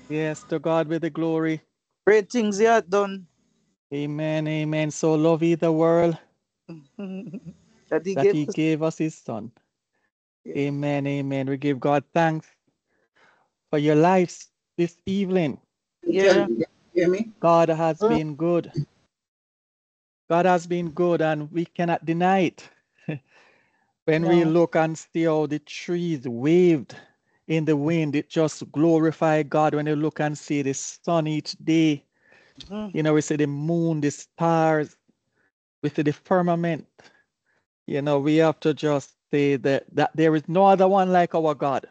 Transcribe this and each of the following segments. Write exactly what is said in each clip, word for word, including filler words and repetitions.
Yes, to God be the glory. Great things he had done. Amen, amen. So love he the world That he that gave he us. gave us his son. Yeah. Amen, amen. We give God thanks for your lives this evening. Yeah. Hear me? God has Mm. been good. God has been good and we cannot deny it. When we No. look and see how the trees waved in the wind, it just glorify God. When you look and see the sun each day, Mm. you know, we see the moon, the stars, we see the firmament. You know, we have to just say that, that there is no other one like our God.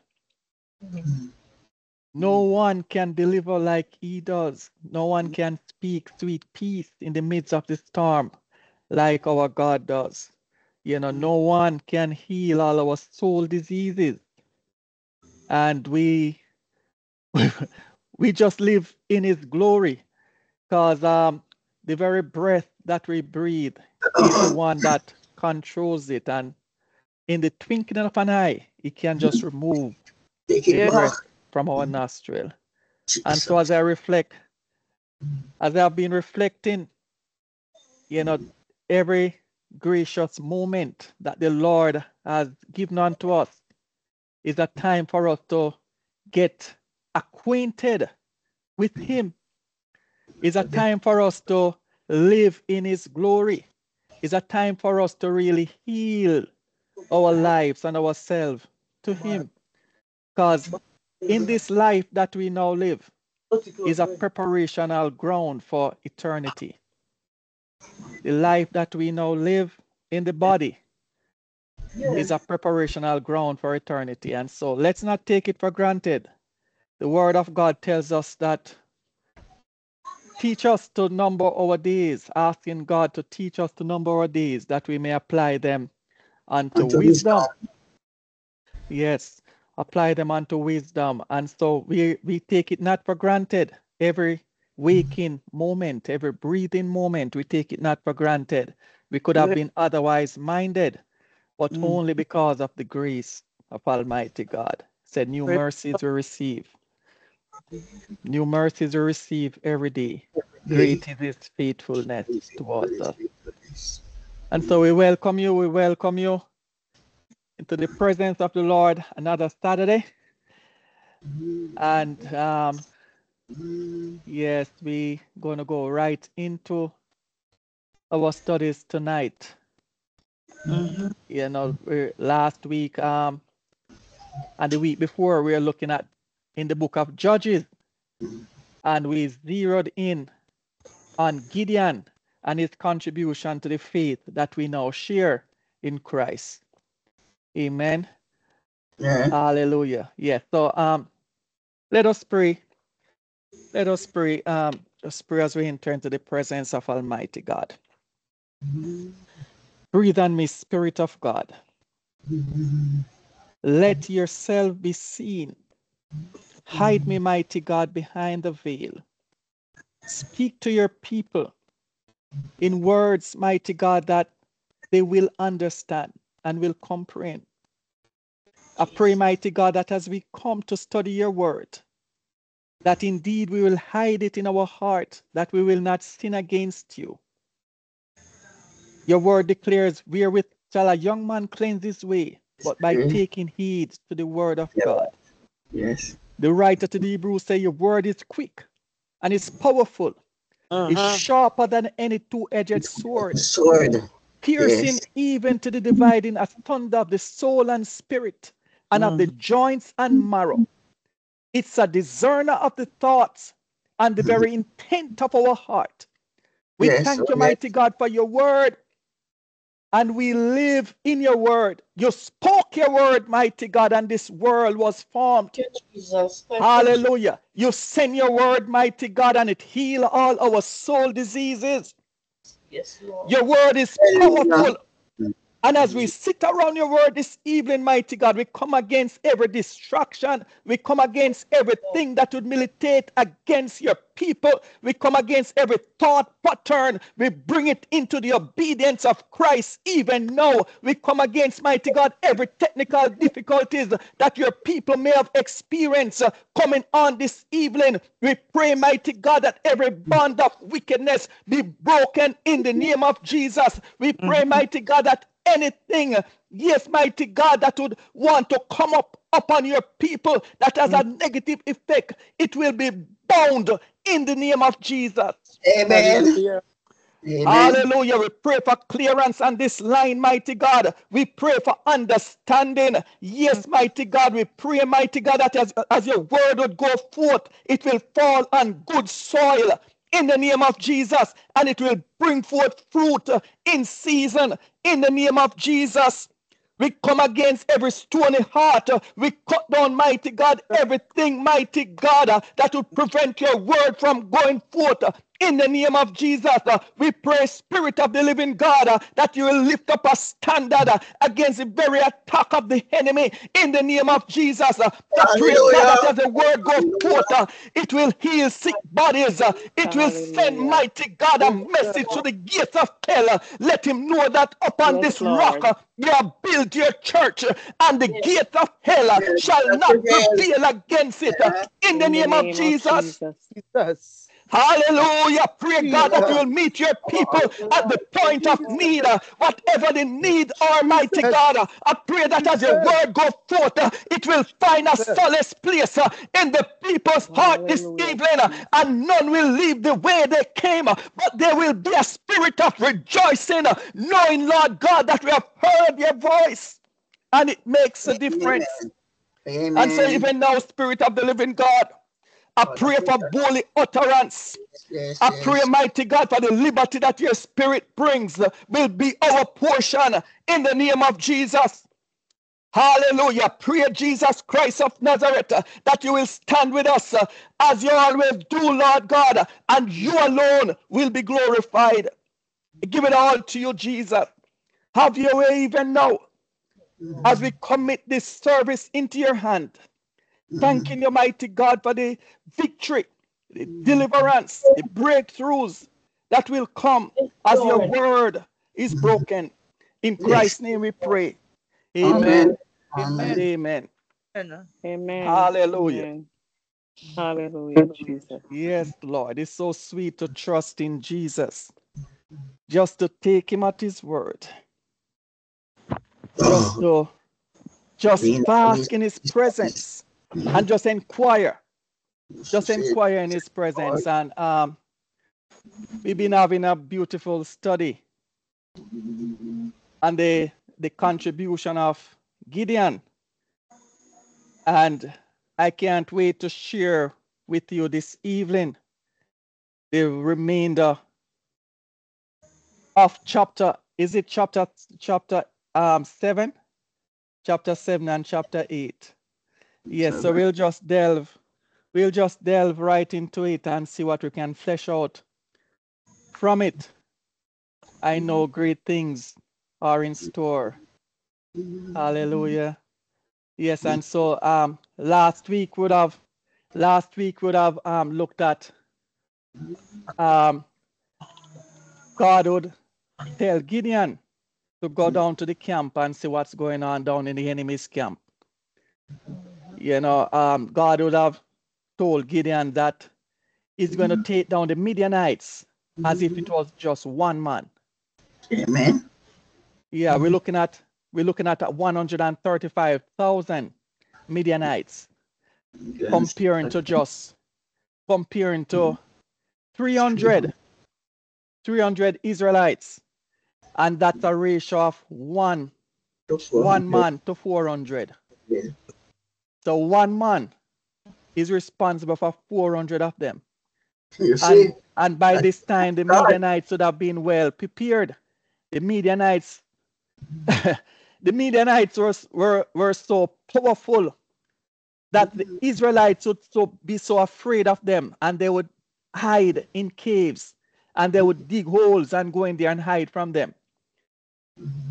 No one can deliver like he does. No one can speak sweet peace in the midst of the storm like our God does. You know, no one can heal all our soul diseases. And we we just live in his glory because um, the very breath that we breathe, he's the one that controls it. And in the twinkling of an eye, he can just remove Take the it Yeah. back. breath from our nostril. And so as Jesus. I reflect, as I've been reflecting, you know, every gracious moment that the Lord has given unto us is a time for us to get acquainted with him. It's a time for us to live in his glory. It's a time for us to really heal our lives and ourselves to him. Because in this life that we now live is a preparational ground for eternity. The life that we now live in the body is a preparational ground for eternity. And so let's not take it for granted. The word of God tells us that teach us to number our days, asking God to teach us to number our days that we may apply them unto Unto wisdom. wisdom. Yes, apply them unto wisdom. And so we, we take it not for granted. Every waking moment, every breathing moment, we take it not for granted. We could have Yeah. been otherwise minded, but Mm. only because of the grace of Almighty God. Said new Great. mercies we receive. New mercies we receive every day. Day. Great is his faithfulness towards us. And so we welcome you, we welcome you into the presence of the Lord another Saturday. And um, yes, we going to go right into our studies tonight. Mm-hmm. You know, we last week um, and the week before, we were looking at in the book of Judges, and we zeroed in on Gideon and his contribution to the faith that we now share in Christ. Amen. Yeah. Hallelujah. Yes. So um, let us pray. Let us pray. Um, just pray as we enter into the presence of Almighty God. Breathe on me, Spirit of God. Let yourself be seen. Hide me, mighty God, behind the veil. Speak to your people in words, mighty God, that they will understand and will comprehend. I pray, mighty God, that as we come to study your word, that indeed we will hide it in our heart, that we will not sin against you. Your word declares, wherewith shall a young man cleanse his way, but by Yeah. taking heed to the word of God. Yes. The writer to the Hebrews say, your word is quick and it's powerful. It's Uh-huh. sharper than any two-edged sword, Sword. piercing Yes. even to the dividing asunder of the soul and spirit, and of the Mm-hmm. joints and marrow. It's a discerner of the thoughts and the very intent of our heart. We Yes. thank you, Yes. mighty God, for your word, and we live in your word. You spoke your word, mighty God, and this world was formed. Thank you, Jesus. Thank you, Jesus. Hallelujah. You send your word, mighty God, and it heal all our soul diseases. Yes, Lord. Your word is Hallelujah. powerful And as we sit around your word this evening, mighty God, we come against every distraction. We come against everything that would militate against your people. We come against every thought pattern. We bring it into the obedience of Christ even now. We come against, mighty God, every technical difficulties that your people may have experienced uh, coming on this evening. We pray, mighty God, that every bond of wickedness be broken in the name of Jesus. We pray, mighty God, that anything, yes, mighty God, that would want to come up upon your people that has a negative effect, it will be bound in the name of Jesus. Amen. Hallelujah. Amen. Hallelujah. We pray for clearance on this line, mighty God. We pray for understanding. Yes, mighty God. We pray, mighty God, that as, as your word would go forth, it will fall on good soil in the name of Jesus, and it will bring forth fruit uh, in season in the name of Jesus. We come against every stony heart. uh, We cut down, mighty God, everything, mighty God, uh, that would prevent your word from going forth. uh, In the name of Jesus, uh, we pray, Spirit of the living God, uh, that you will lift up a standard uh, against the very attack of the enemy. In the name of Jesus, uh, I pray, God, that Hallelujah. as the word goes forth, uh, it will heal sick bodies. uh, It will send, Hallelujah. mighty God, a Yes, message to Lord. the gates of hell. uh, Let him know that upon Yes, this rock, Lord. uh, you have built your church, uh, and the Yes. gates of hell uh, Yes, shall that's not again. prevail against it. uh, Uh, In the In the name of name of Jesus. Jesus. Jesus. Hallelujah. Pray, God, that you Jesus. will meet your people at the point of Jesus. need, uh, whatever the need, Almighty Jesus. God. uh, I pray that as your Jesus. word goes forth, uh, it will find a Jesus. solace place uh, in the people's heart this Hallelujah, evening, uh, Jesus. and none will leave the way they came, uh, but there will be a spirit of rejoicing, uh, knowing, Lord God, that we have heard your voice, and it makes a difference. Amen. And so, Amen. even now, Spirit of the living God, I pray for boldly utterance. Yes, I pray, yes. mighty God, for the liberty that your spirit brings uh, will be our portion in the name of Jesus. Hallelujah. Pray, Jesus Christ of Nazareth, uh, that you will stand with us uh, as you always do, Lord God, uh, and you alone will be glorified. Give it all to you, Jesus. Have your way even now as we commit this service into your hand. Thanking you, mighty God, for the victory, the deliverance, the breakthroughs that will come Yes, as your Lord. word is broken. In Yes. Christ's name we pray. Amen. Amen and Amen. amen. Amen. Hallelujah. Amen. Hallelujah, Jesus. Yes, Lord. It's so sweet to trust in Jesus. Just to take him at his word. Just to just Being bask in his presence and just inquire. Just inquire in his presence. And um we've been having a beautiful study on the, the contribution of Gideon. And I can't wait to share with you this evening the remainder of chapter, is it chapter chapter um seven? Chapter seven and chapter eight. Yes, so we'll just delve, we'll just delve right into it and see what we can flesh out from it. I know great things are in store. Hallelujah. Yes, and so um last week would have last week would have um looked at um God would tell Gideon to go down to the camp and see what's going on down in the enemy's camp. You know, um God would have told Gideon that he's going to take down the Midianites as if it was just one man. Amen. Yeah, we're looking at we're looking at one hundred thirty-five thousand Midianites comparing to just comparing to three hundred three hundred Israelites, and that's a ratio of one one man to four hundred. Yeah. So one man is responsible for four hundred of them. You see? And, and by this time, the Midianites would have been well prepared. The Midianites, the Midianites were, were, were so powerful that the Israelites would so be so afraid of them, and they would hide in caves, and they would dig holes and go in there and hide from them.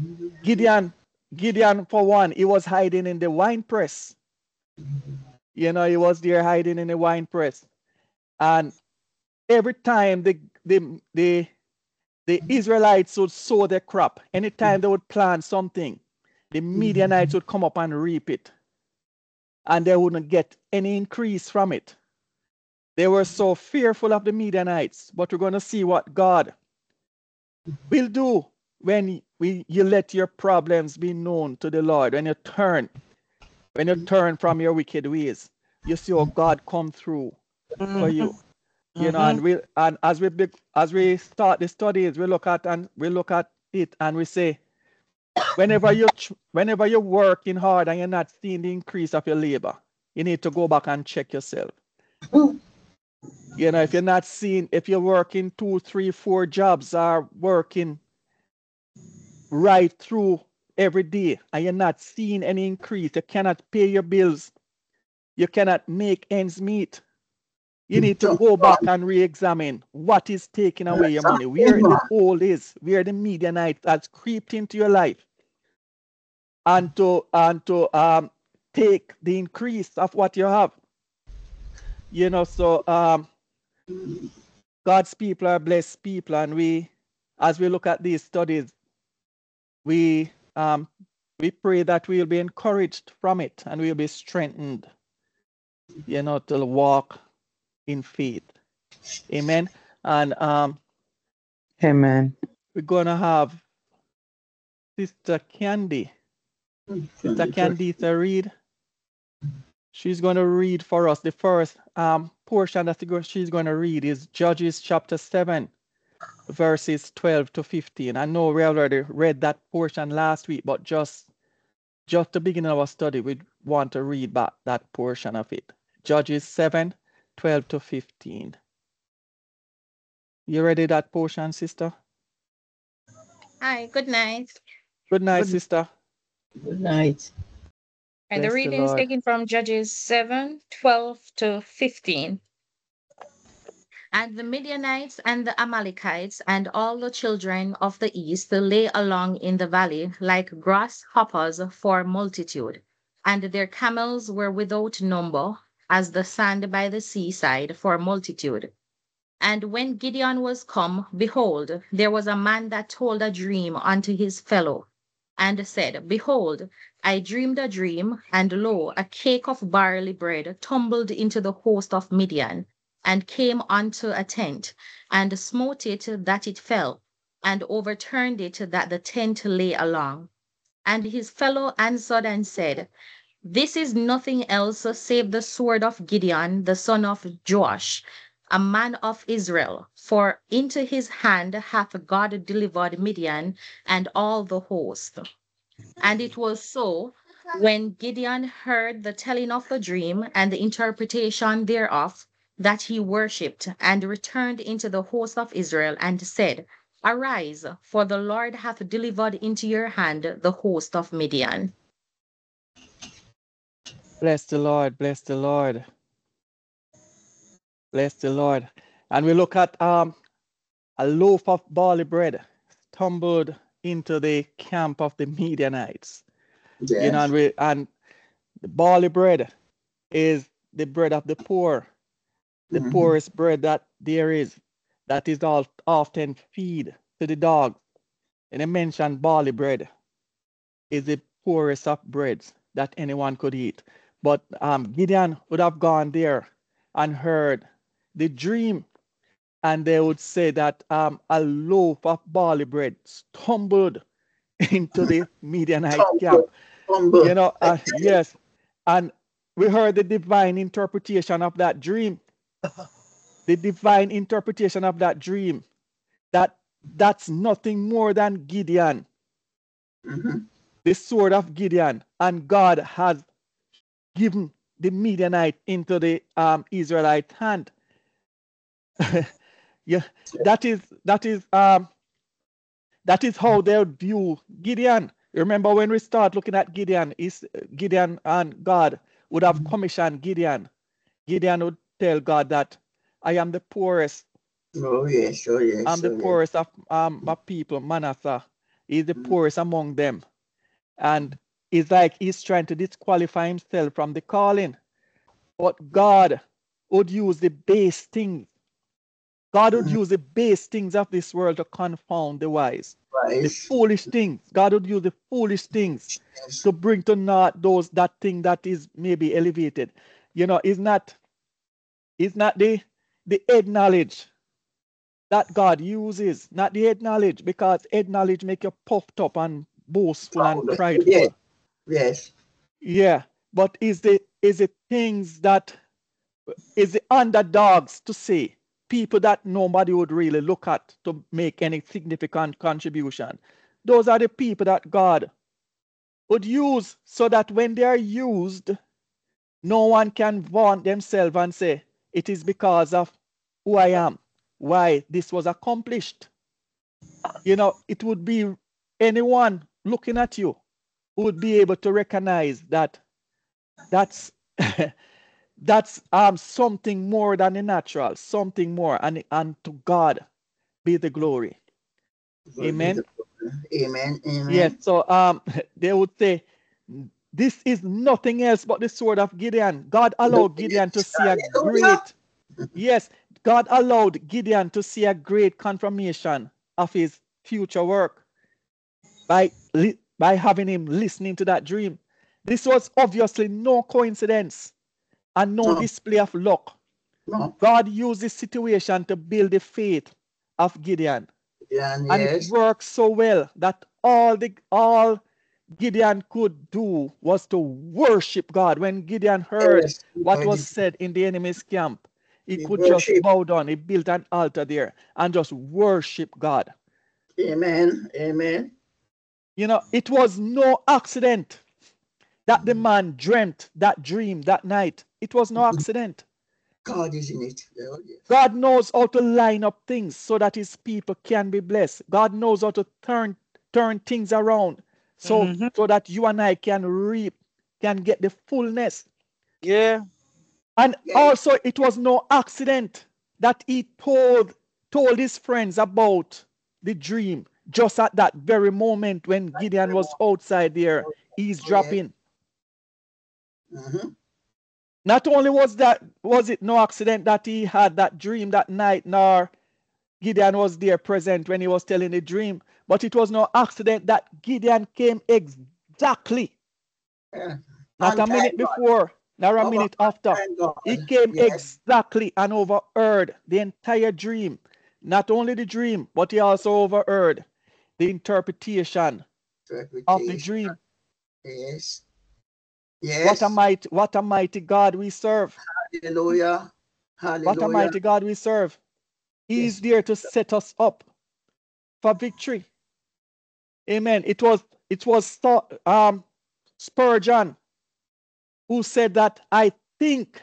Gideon, Gideon, for one, he was hiding in the wine press. You know, he was there hiding in the wine press. And every time the the the, the Israelites would sow their crop, anytime they would plant something, the Midianites would come up and reap it. And they wouldn't get any increase from it. They were so fearful of the Midianites, but we're going to see what God will do when we, you let your problems be known to the Lord. When you turn, when you turn from your wicked ways, you see how God come through for you. You know, and we and as we as we start the studies, we look at and we look at it and we say, whenever you whenever you're working hard and you're not seeing the increase of your labor, you need to go back and check yourself. You know, if you're not seeing, if you're working two, three, four jobs, are working right through every day and you're not seeing any increase, you cannot pay your bills, you cannot make ends meet. You need to go back and re-examine what is taking away your money, where the hole is, where the Midianite has creeped into your life, and to and to um take the increase of what you have. You know, so um God's people are blessed people, and we, as we look at these studies, we um we pray that we'll be encouraged from it and we'll be strengthened, you know, to walk in faith. Amen. And um Amen. we're gonna have Sister Candy. Sister Candice read. She's going to read for us. The first um, portion that she's going to read is Judges chapter seven, verses twelve to fifteen. I know we already read that portion last week, but just, just to begin our study, we want to read back that portion of it. Judges seven, twelve to fifteen. You ready that portion, sister? Hi, good night. Good night, Good- sister. Good night. And the Bless the reading is Lord. taken from Judges seven, twelve to fifteen. And the Midianites and the Amalekites and all the children of the east lay along in the valley like grasshoppers for multitude, and their camels were without number, as the sand by the seaside for multitude. And when Gideon was come, behold, there was a man that told a dream unto his fellow, and said, Behold, I dreamed a dream, and lo, a cake of barley bread tumbled into the host of Midian, and came unto a tent, and smote it that it fell, and overturned it that the tent lay along. And his fellow answered and said, This is nothing else save the sword of Gideon, the son of Joash, a man of Israel, for into his hand hath God delivered Midian and all the host. And it was so, when Gideon heard the telling of the dream and the interpretation thereof, that he worshipped and returned into the host of Israel and said, Arise, for the Lord hath delivered into your hand the host of Midian. Bless the Lord. Bless the Lord. Bless the Lord. And we look at um a loaf of barley bread tumbled into the camp of the Midianites. Yes. You know, and we and the barley bread is the bread of the poor, the Mhm. poorest bread that there is, that is all often feed to the dog. And I mentioned barley bread is the poorest of breads that anyone could eat. But um, Gideon would have gone there and heard the dream, and they would say that um, a loaf of barley bread stumbled into the Midianite camp. Humble. You know, uh, yes. And we heard the divine interpretation of that dream. The divine interpretation of that dream. That that's nothing more than Gideon, Mhm. the sword of Gideon, and God has given the Midianite into the um, Israelite hand. Yeah, that is that is um that is how they would view Gideon. Remember when we start looking at Gideon, is Gideon and God would have commissioned Gideon. Gideon would tell God that I am the poorest. Oh yes, oh yes, I'm the oh yes. poorest of um my people, Manasseh. Is the Mhm. poorest among them. And it's like he's trying to disqualify himself from the calling. But God would use the base things. God would use the base things of this world to confound the wise. Right. The foolish things. God would use the foolish things to bring to naught those that thing that is maybe elevated. You know, it's not, it's not the the head knowledge that God uses, not the head knowledge, because head knowledge make you puffed up and boastful and prideful. Yes. Yes. Yeah, but is the is the things that is the underdogs to say, people that nobody would really look at to make any significant contribution. Those are the people that God would use, so that when they are used, no one can vaunt themselves and say, it is because of who I am, why this was accomplished. You know, it would be anyone looking at you who would be able to recognize that that's that's um something more than the natural, something more, and and to God be the glory. Amen. Amen. Amen. Yes. So um they would say, this is nothing else but the sword of Gideon. God allowed Gideon to see a great, yes, God allowed Gideon to see a great confirmation of his future work by by having him listening to that dream. This was obviously no coincidence and no, no. display of luck. No. God used this situation to build the faith of Gideon. Yeah, and yes. it worked so well that all the all Gideon could do was to worship God. When Gideon heard Yes. what was said in the enemy's camp, he, He could worship. just bow down. He built an altar there and just worship God. Amen. Amen. You know, it was no accident that the man dreamt that dream that night. It was no accident. God is in it. Oh, yes. God knows how to line up things so that his people can be blessed. God knows how to turn turn things around so, Mhm. so that you and I can reap, can get the fullness. Yeah. And Yeah. also it was no accident that he told told his friends about the dream just at that very moment when Gideon was outside there eavesdropping. Mm-hmm. Not only was that was it no accident that he had that dream that night, nor Gideon was there present when he was telling the dream, but it was no accident that Gideon came exactly, Yeah. not a minute before, nor a minute after. He came yes. exactly and overheard the entire dream. Not only the dream, but he also overheard the interpretation, interpretation. of the dream. Yes. Yes. What a mighty, what a mighty God we serve. Hallelujah. Hallelujah. What a mighty God we serve. He is Yes. there to set us up for victory. Amen. It was it was um, Spurgeon who said that, I think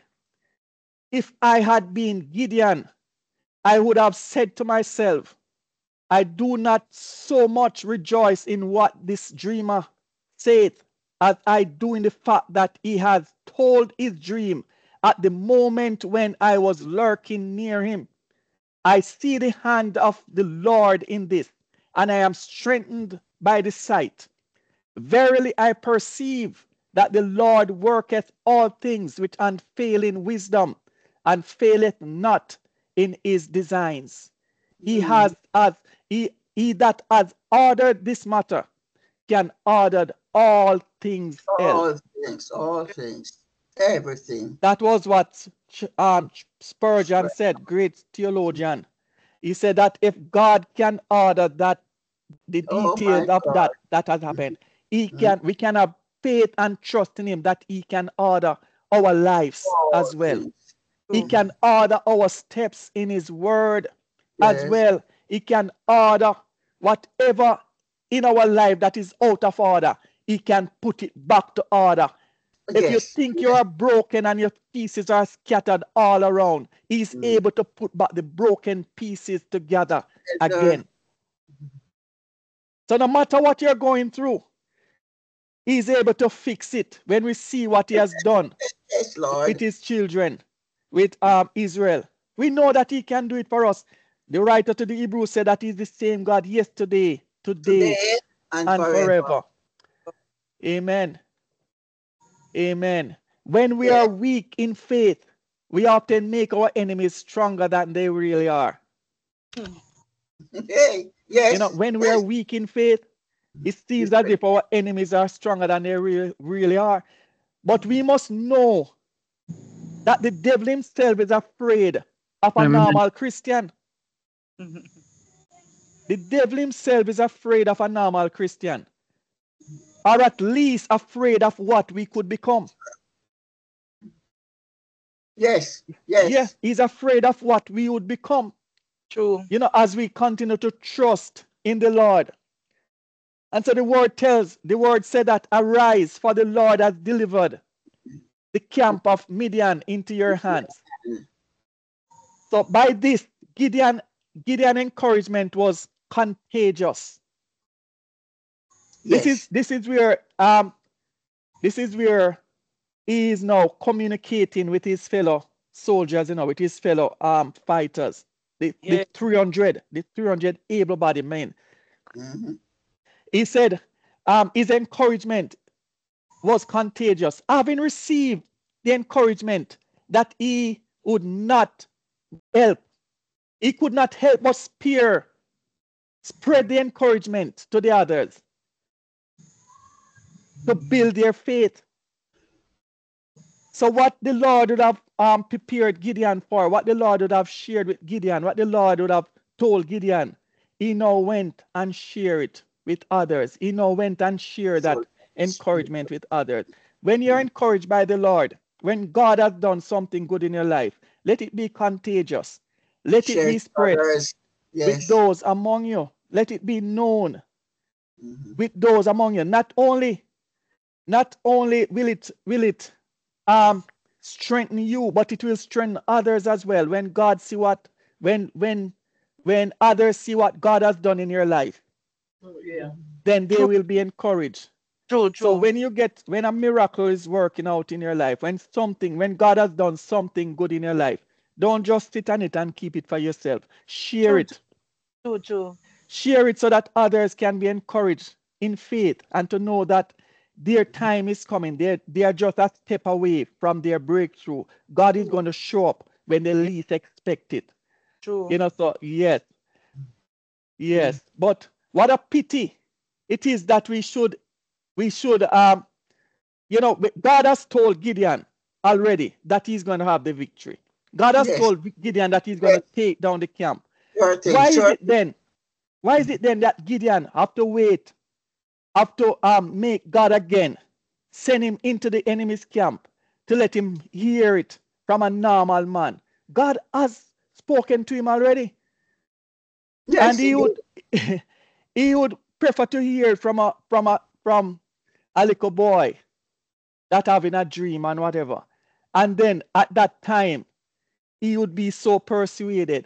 if I had been Gideon, I would have said to myself, I do not so much rejoice in what this dreamer saith as I do in the fact that he has told his dream at the moment when I was lurking near him. I see the hand of the Lord in this, and I am strengthened by the sight. Verily I perceive that the Lord worketh all things with unfailing wisdom, and faileth not in his designs. He has as he, he that has ordered this matter can order all things All else. things, all things, everything. That was what um, Spurgeon said, great theologian. He said that if God can order that, the Oh details my of God. that that has happened, he can. We can have faith and trust in him that he can order our lives All as well. things. He can order our steps in his word as Yes. well. He can order whatever in our life that is out of order. He can put it back to order. If you Yes. think you are broken and your pieces are scattered all around, he's Mm. able to put back the broken pieces together Yes, again. So no matter what you're going through, he's able to fix it. When we see what he has done Yes, Lord. with his children, with um, Israel, we know that he can do it for us. The writer to the Hebrews said that he's the same God yesterday, today, Today and, and forever. forever. Amen. Amen. When we are weak in faith, we often make our enemies stronger than they really are. Hey, yes. You know, when we yes. are weak in faith, it seems as if our enemies are stronger than they really, really are. But we must know that the devil himself is afraid of a Amen. normal Christian. The devil himself is afraid of a normal Christian, or at least afraid of what we could become. Yes, yes. Yeah, he's afraid of what we would become. True. You know, as we continue to trust in the Lord. And so the word tells, the word said that, arise, for the Lord has delivered the camp of Midian into your hands. So by this, Gideon, Gideon encouragement was contagious. Yes. This is this is where um this is where he is now communicating with his fellow soldiers, you know, with his fellow um fighters, the, Yeah. the three hundred, the three hundred able-bodied men. Mhm. He said um his encouragement was contagious, having received the encouragement that he would not help. He could not help but spear, spread the encouragement to the others to build their faith. So what the Lord would have um, prepared Gideon for, what the Lord would have shared with Gideon, what the Lord would have told Gideon, he now went and shared it with others. He now went and shared that encouragement with others. When you're encouraged by the Lord, when God has done something good in your life, let it be contagious. Let it Share be with spread others. with Yes. those among you. Let it be known Mhm. with those among you. Not only, not only will it will it um strengthen you, but it will strengthen others as well. When God see what when when when others see what God has done in your life, then they True. will be encouraged. True, So true. when you get when a miracle is working out in your life, when something when God has done something good in your life, don't just sit on it and keep it for yourself. Share True, it. true, true. Share it so that others can be encouraged in faith and to know that their time is coming. They they are just a step away from their breakthrough. God is going to show up when they least expect it. True. You know, so yes, yes. But what a pity it is that we should we should um you know God has told Gideon already that he's going to have the victory. God has Yes. told Gideon that he's going to take down the camp. Sure thing. Why is Sure. it then? Why is it then that Gideon have to wait, have to um make God again send him into the enemy's camp to let him hear it from a normal man? God has spoken to him already, Yes, and he he would he would prefer to hear it from a from a from a little boy that having a dream and whatever. And then at that time, he would be so persuaded.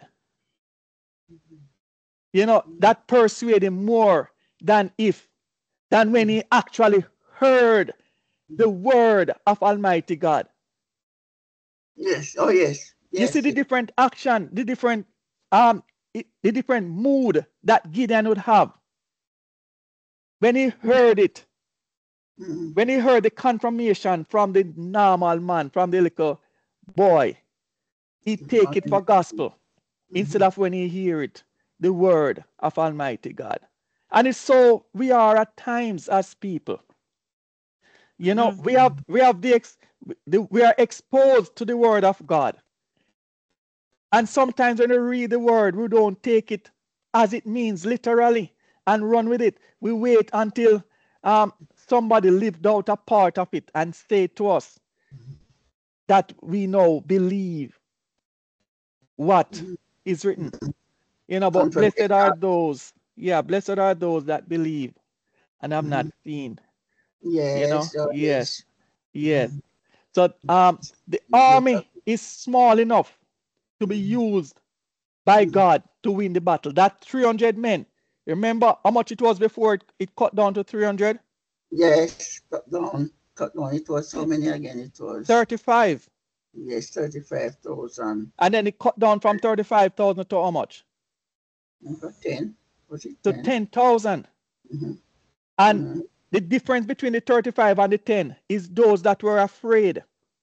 You know, that persuaded him more than if than when he actually heard the word of Almighty God. Yes. Oh, yes. You Yes. see the different action, the different um i- the different mood that Gideon would have when he heard it, Mhm. when he heard the confirmation from the normal man, from the little boy. He take it for gospel instead of when he hear it, the word of Almighty God. And it's so we are at times as people. You know, Mhm. we have we have the, ex, the we are exposed to the word of God. And sometimes when we read the word, we don't take it as it means literally and run with it. We wait until um, somebody lived out a part of it and say to us that we now believe what is written. You know, but blessed Confirmation. are those, yeah, blessed are those that believe and have not seen. You know, Yes. Oh, yes, yes. yes. So um the army is small enough to be used by God to win the battle. That three hundred men. Remember how much it was before it, it cut down to three hundred? Yes. Cut down. Cut down. It was how many again? It was. thirty-five. Yes, thirty-five thousand. And then it cut down from thirty-five thousand to how much? ten. Was it To ten? ten thousand. Mm-hmm. And Mm-hmm. The difference between the thirty-five and the ten is those that were afraid.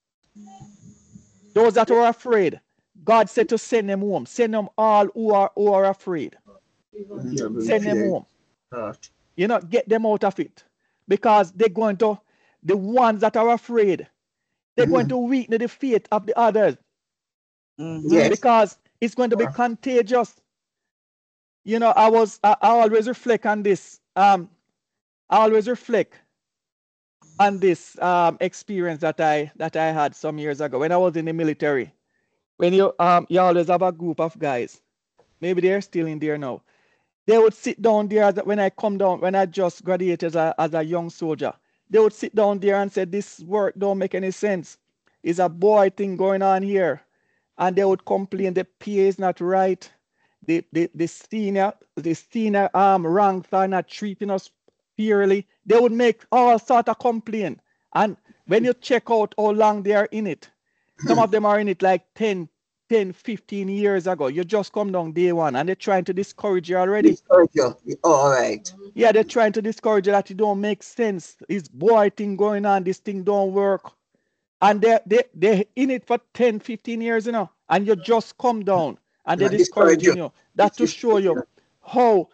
Those that were afraid, God said to send them home. Send them all who are, who are afraid. Mm-hmm. Send them home. Right. You know, get them out of it. Because they're going to, the ones that are afraid, they're going to weaken the faith of the others. Mhm. Yes. Because it's going to be contagious. You know, I was, I, I always reflect on this. Um, I always reflect on this um, experience that I that I had some years ago when I was in the military. When you um you always have a group of guys, maybe they're still in there now. They would sit down there as, when I come down, when I just graduated as a, as a young soldier. They would sit down there and say, this work don't make any sense. It's a boy thing going on here. And they would complain the pay is not right. The the, the senior, the senior um ranks are not treating us fairly. They would make all sort of complaint. And when you check out how long they are in it, some of them are in it like ten, ten, fifteen years ago. You just come down day one and they're trying to discourage you already. Discourage you. All right. Yeah, they're trying to discourage you that it don't make sense. This boy thing going on, this thing don't work. And they're, they, they're in it for ten, fifteen years, you know, and you just come down and they're And discourage discouraging you. That to show you how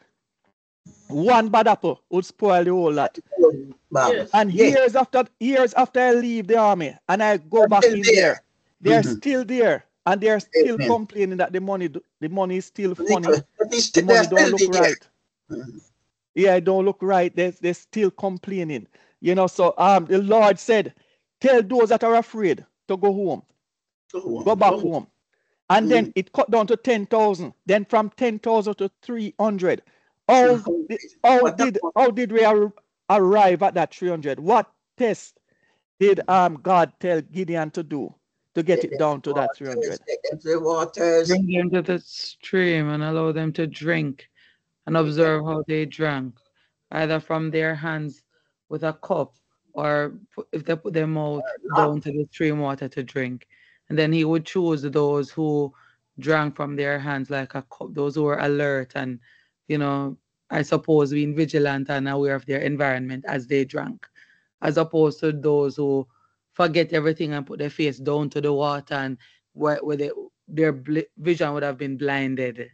one bad apple would spoil the whole lot. Bob. Yes. And Yes. years after years after I leave the army and I go They're back still in there. there, they're Mhm. still there and they're still Amen. complaining that the money do- the money is still funny. But it's The still, they're money don't still look there. right. Mhm. Yeah, it don't look right. They're, they're still complaining. You know, so um the Lord said, tell those that are afraid to go home, Go go on. back Go on. home. And then Mm. it cut down to ten thousand. Then from ten thousand to three hundred. How, di- how What the did fuck? how did we ar- arrive at that three hundred? What test did um God tell Gideon to do to get Take it them down to to that waters. three hundred? Take them to the waters. Bring them to the stream and allow them to drink and observe how they drank, either from their hands with a cup or pu- if they put their mouth down to the stream water to drink. And then he would choose those who drank from their hands like a cup, those who were alert and, you know, I suppose being vigilant and aware of their environment as they drank, as opposed to those who forget everything and put their face down to the water and where, where they, their bli- vision would have been blinded.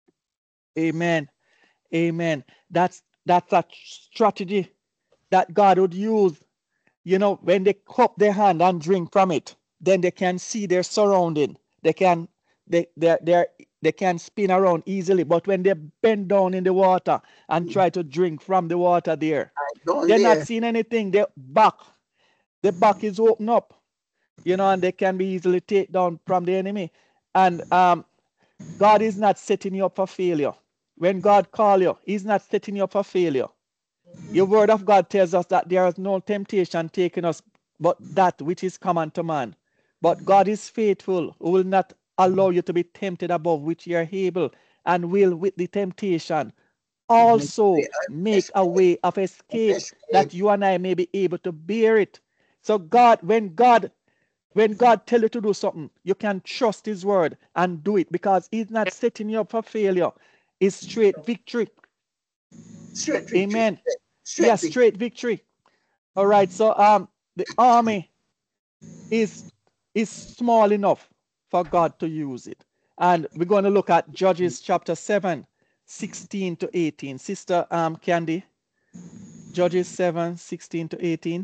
Amen. Amen. That's that's a strategy that God would use. You know, when they cup their hand and drink from it, then they can see their surrounding. They can they they they they can spin around easily. But when they bend down in the water and try to drink from the water there, Down they're not there. seeing anything. Their back, the back is open up. You know, and they can be easily taken down from the enemy. And um, God is not setting you up for failure. When God calls you, He's not setting you up for failure. Your word of God tells us that there is no temptation taking us but that which is common to man. But God is faithful, who will not allow you to be tempted above which you are able, and will with the temptation also make a way of escape that you and I may be able to bear it. So God, when God when God tell you to do something, you can trust His word and do it because He's not setting you up for failure. It's straight victory. Straight victory. Amen. Straight Yeah, victory. straight victory. All right. So um the army is is small enough for God to use it. And we're going to look at Judges chapter seven, sixteen to eighteen. Sister um Candy, Judges seven, sixteen to eighteen.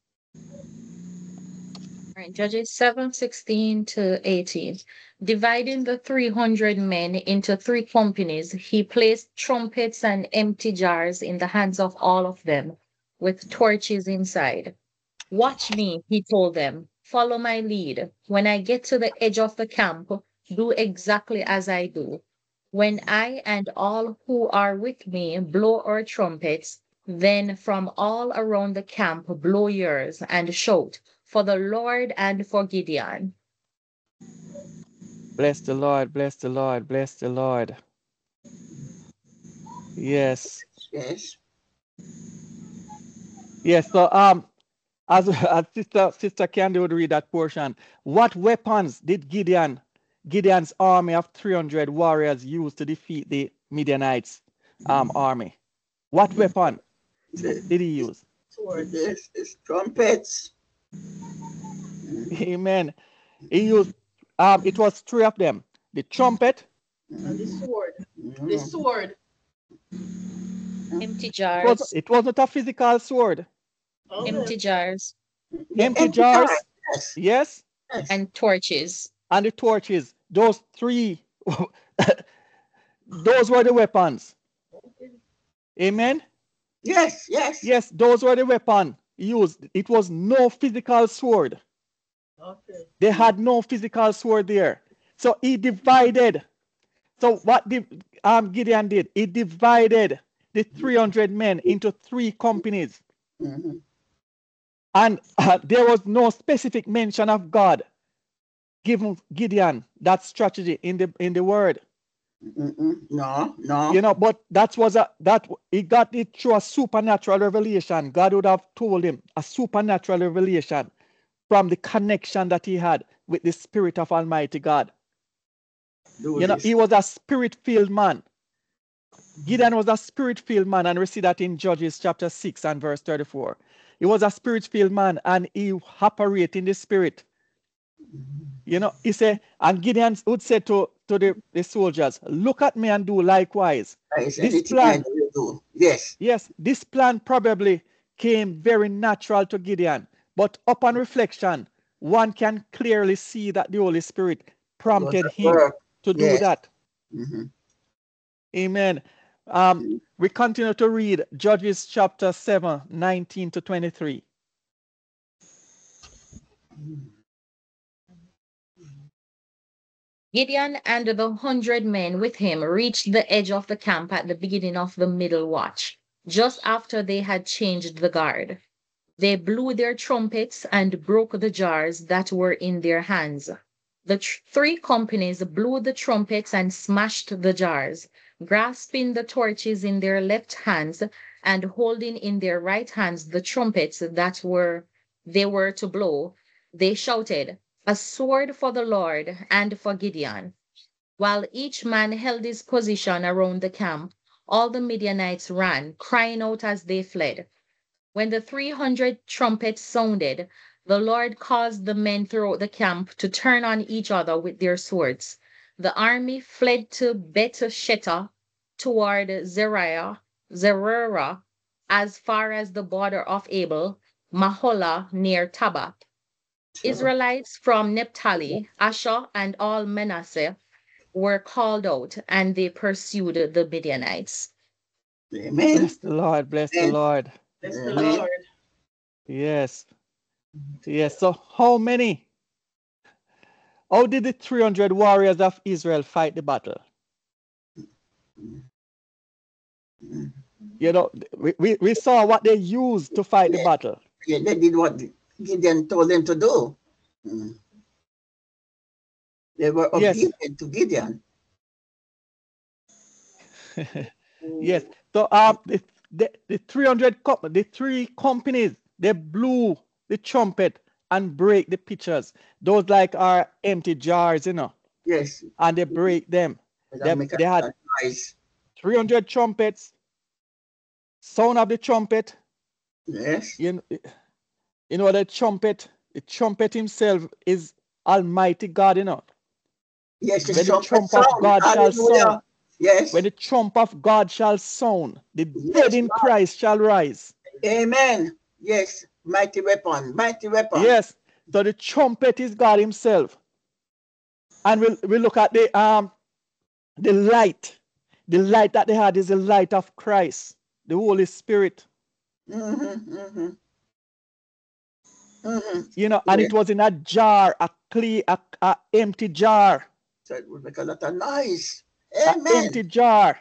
Right, Judges seven sixteen to eighteen. Dividing the three hundred men into three companies, he placed trumpets and empty jars in the hands of all of them, with torches inside. Watch me, he told them. Follow my lead. When I get to the edge of the camp, do exactly as I do. When I and all who are with me blow our trumpets, then from all around the camp blow yours and shout for the Lord and for Gideon. Bless the Lord, bless the Lord, bless the Lord. Yes. Yes. Yes. So um as, as sister sister Candy would read that portion. What weapons did Gideon Gideon's army of three hundred warriors use to defeat the Midianites um army? What weapon did he use? Sword. Yes, it's trumpets. Amen. He used, um, it was three of them. The trumpet. And the sword. Mhm. The sword. Empty It was, jars. it was not a physical sword. All Empty them. jars. The Empty empty jars. jars. Yes. Yes. Yes. And torches. And the torches. Those three. Those were the weapons. Amen. Yes. Yes. Yes, those were the weapon used. It was no physical sword. Okay. They had no physical sword there. So he divided. So what the um, Gideon did, he divided the three hundred men into three companies. Mhm. And uh, there was no specific mention of God given Gideon that strategy in the in the word. Mm-mm. No. No. You know, but that was a that he got it through a supernatural revelation. God would have told him a supernatural revelation from the connection that he had with the Spirit of Almighty God. Do You know, this. he was a spirit-filled man. Gideon was a spirit-filled man, and we see that in Judges chapter six and verse thirty-four. He was a spirit-filled man, and he operated in the spirit. You know, he said, and Gideon would say to, to the, the soldiers, look at me and do likewise. Yes, This anything I plan, will do. Yes. yes, this plan probably came very natural to Gideon. But upon reflection, one can clearly see that the Holy Spirit Was prompted at him work. to do Yes. that. Mhm. Amen. Um, we continue to read Judges chapter seven, nineteen to twenty-three. Gideon and the hundred men with him reached the edge of the camp at the beginning of the middle watch, just after they had changed the guard. They blew their trumpets and broke the jars that were in their hands. The tr- three companies blew the trumpets and smashed the jars, grasping the torches in their left hands and holding in their right hands the trumpets that were they were to blow. They shouted, "A sword for the Lord and for Gideon." While each man held his position around the camp, all the Midianites ran, crying out as they fled. When the three hundred trumpets sounded, the Lord caused the men throughout the camp to turn on each other with their swords. The army fled to Beth Shetta toward Zeriah, Zererah, as far as the border of Abel, Mahola near Tabbath. Israelites from Naphtali, Asher, and all Manasseh were called out, and they pursued the Midianites. Amen. Bless the Lord, bless the Amen. Lord. Bless the Amen. Lord. Yes, yes. So how many? How did the three hundred warriors of Israel fight the battle? You know, we, we, we saw what they used to fight the Yeah. battle. Yeah, they did what Gideon told them to do. Mm. They were Yes. obedient to Gideon. Yes. So um, the, the, the three hundred co- the three companies, they blew the trumpet and break the pitchers. Those like are empty jars, you know, Yes. and they break them. They They, make a they had that noise. three hundred trumpets, sound of the trumpet. Yes. You know, you know the trumpet, the trumpet himself is Almighty God, you know. Yes, the When the trumpet trump sound. of God shall Hallelujah. sound, Yes. when the trump of God shall sound, the Yes, dead in Lord. Christ shall rise. Amen. Yes. Mighty weapon. Mighty weapon. Yes. So the trumpet is God himself. And we'll, we'll look at the um the light. The light that they had is the light of Christ, the Holy Spirit. Mm-hmm, mm-hmm. Mm-hmm. You know, and Yeah. it was in a jar, a clear, a, a empty jar. So it would make a lot of noise. An Amen. empty jar.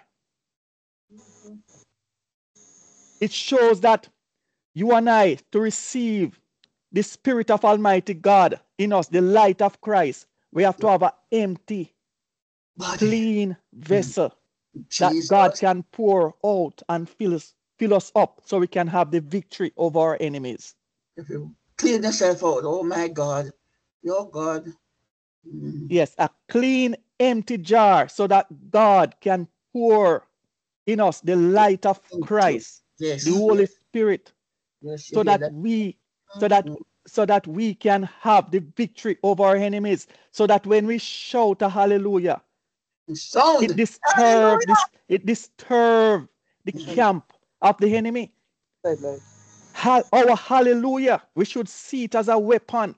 It shows that you and I, to receive the Spirit of Almighty God in us, the light of Christ, we have to have an empty, Body. clean vessel that Jesus. God can pour out and fill us, fill us up so we can have the victory over our enemies. If you clean yourself out, oh my God, your God. Mm. Yes, a clean, empty jar so that God can pour in us the light of Thank you. Christ, Yes. the Holy Yes. Spirit, Yes, you so hear that we so that so that we can have the victory over our enemies, so that when we shout a hallelujah, Sound. it disturbs this it disturbs the camp of the enemy. Ha- our hallelujah, we should see it as a weapon.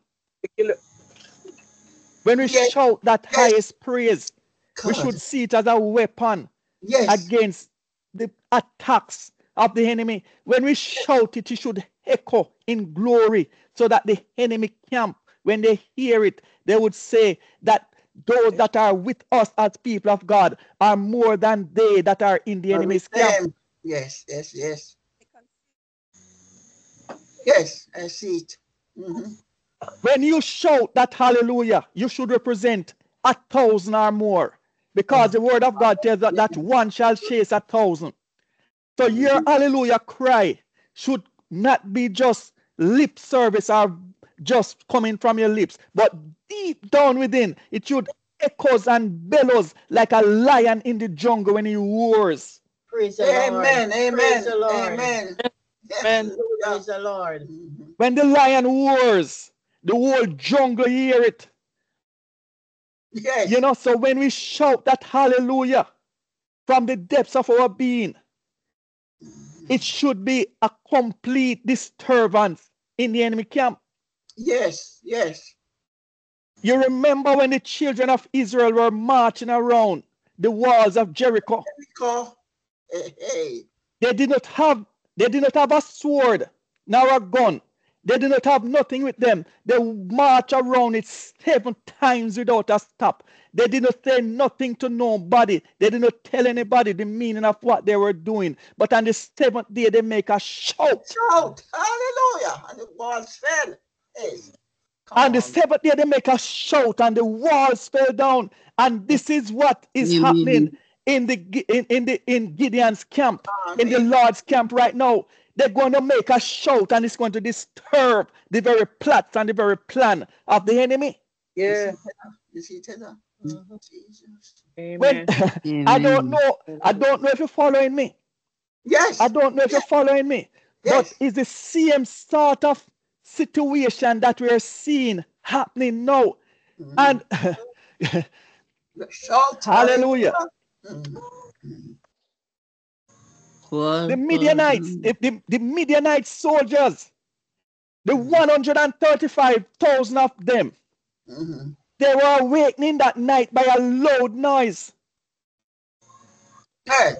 When we Yes. shout that Yes. highest praise, we God. should see it as a weapon Yes. against the attacks of the enemy. When we shout it, it should echo in glory, so that the enemy camp, when they hear it, they would say that those that are with us as people of God are more than they that are in the enemy's camp. Them. Yes, yes, yes. Yes, I see it. Mm-hmm. When you shout that hallelujah, you should represent a thousand or more, because the word of God tells that, that one shall chase a thousand. So your hallelujah cry should not be just lip service or just coming from your lips, but deep down within, it should echoes and bellows like a lion in the jungle when he roars. Praise the Amen, Lord. amen, Praise the Lord. amen. Amen. Praise the Lord. Mhm. When the lion roars, the whole jungle hear it. Yes. You know, so when we shout that hallelujah from the depths of our being, it should be a complete disturbance in the enemy camp. Yes, yes. You remember when the children of Israel were marching around the walls of Jericho? Call. Hey, hey. They did not have they did not have a sword nor a gun. They did not have nothing with them. They march around it seven times without a stop. They did not say nothing to nobody. They did not tell anybody the meaning of what they were doing. But on the seventh day, they make a shout. Shout. Hallelujah. And the walls fell. Hey. Come On the on. seventh day, they make a shout, and the walls fell down. And this is what is Amen. happening in the Gi- in, in the in Gideon's camp, in the Amen. Lord's camp right now. They're going to make a shout, and it's going to disturb the very plots and the very plan of the enemy. Yeah. You see, Tessa? Mhm. Jesus. When Amen. I don't Amen. know, I don't know if you're following me. Yes. I don't know if you're following me, but Yes. it's the same sort of situation that we're seeing happening now. Mhm. And Shout. hallelujah. Mhm. The Midianites, the, the, the Midianite soldiers, the one hundred thirty-five thousand of them, Mhm. they were awakening that night by a loud noise. Hey.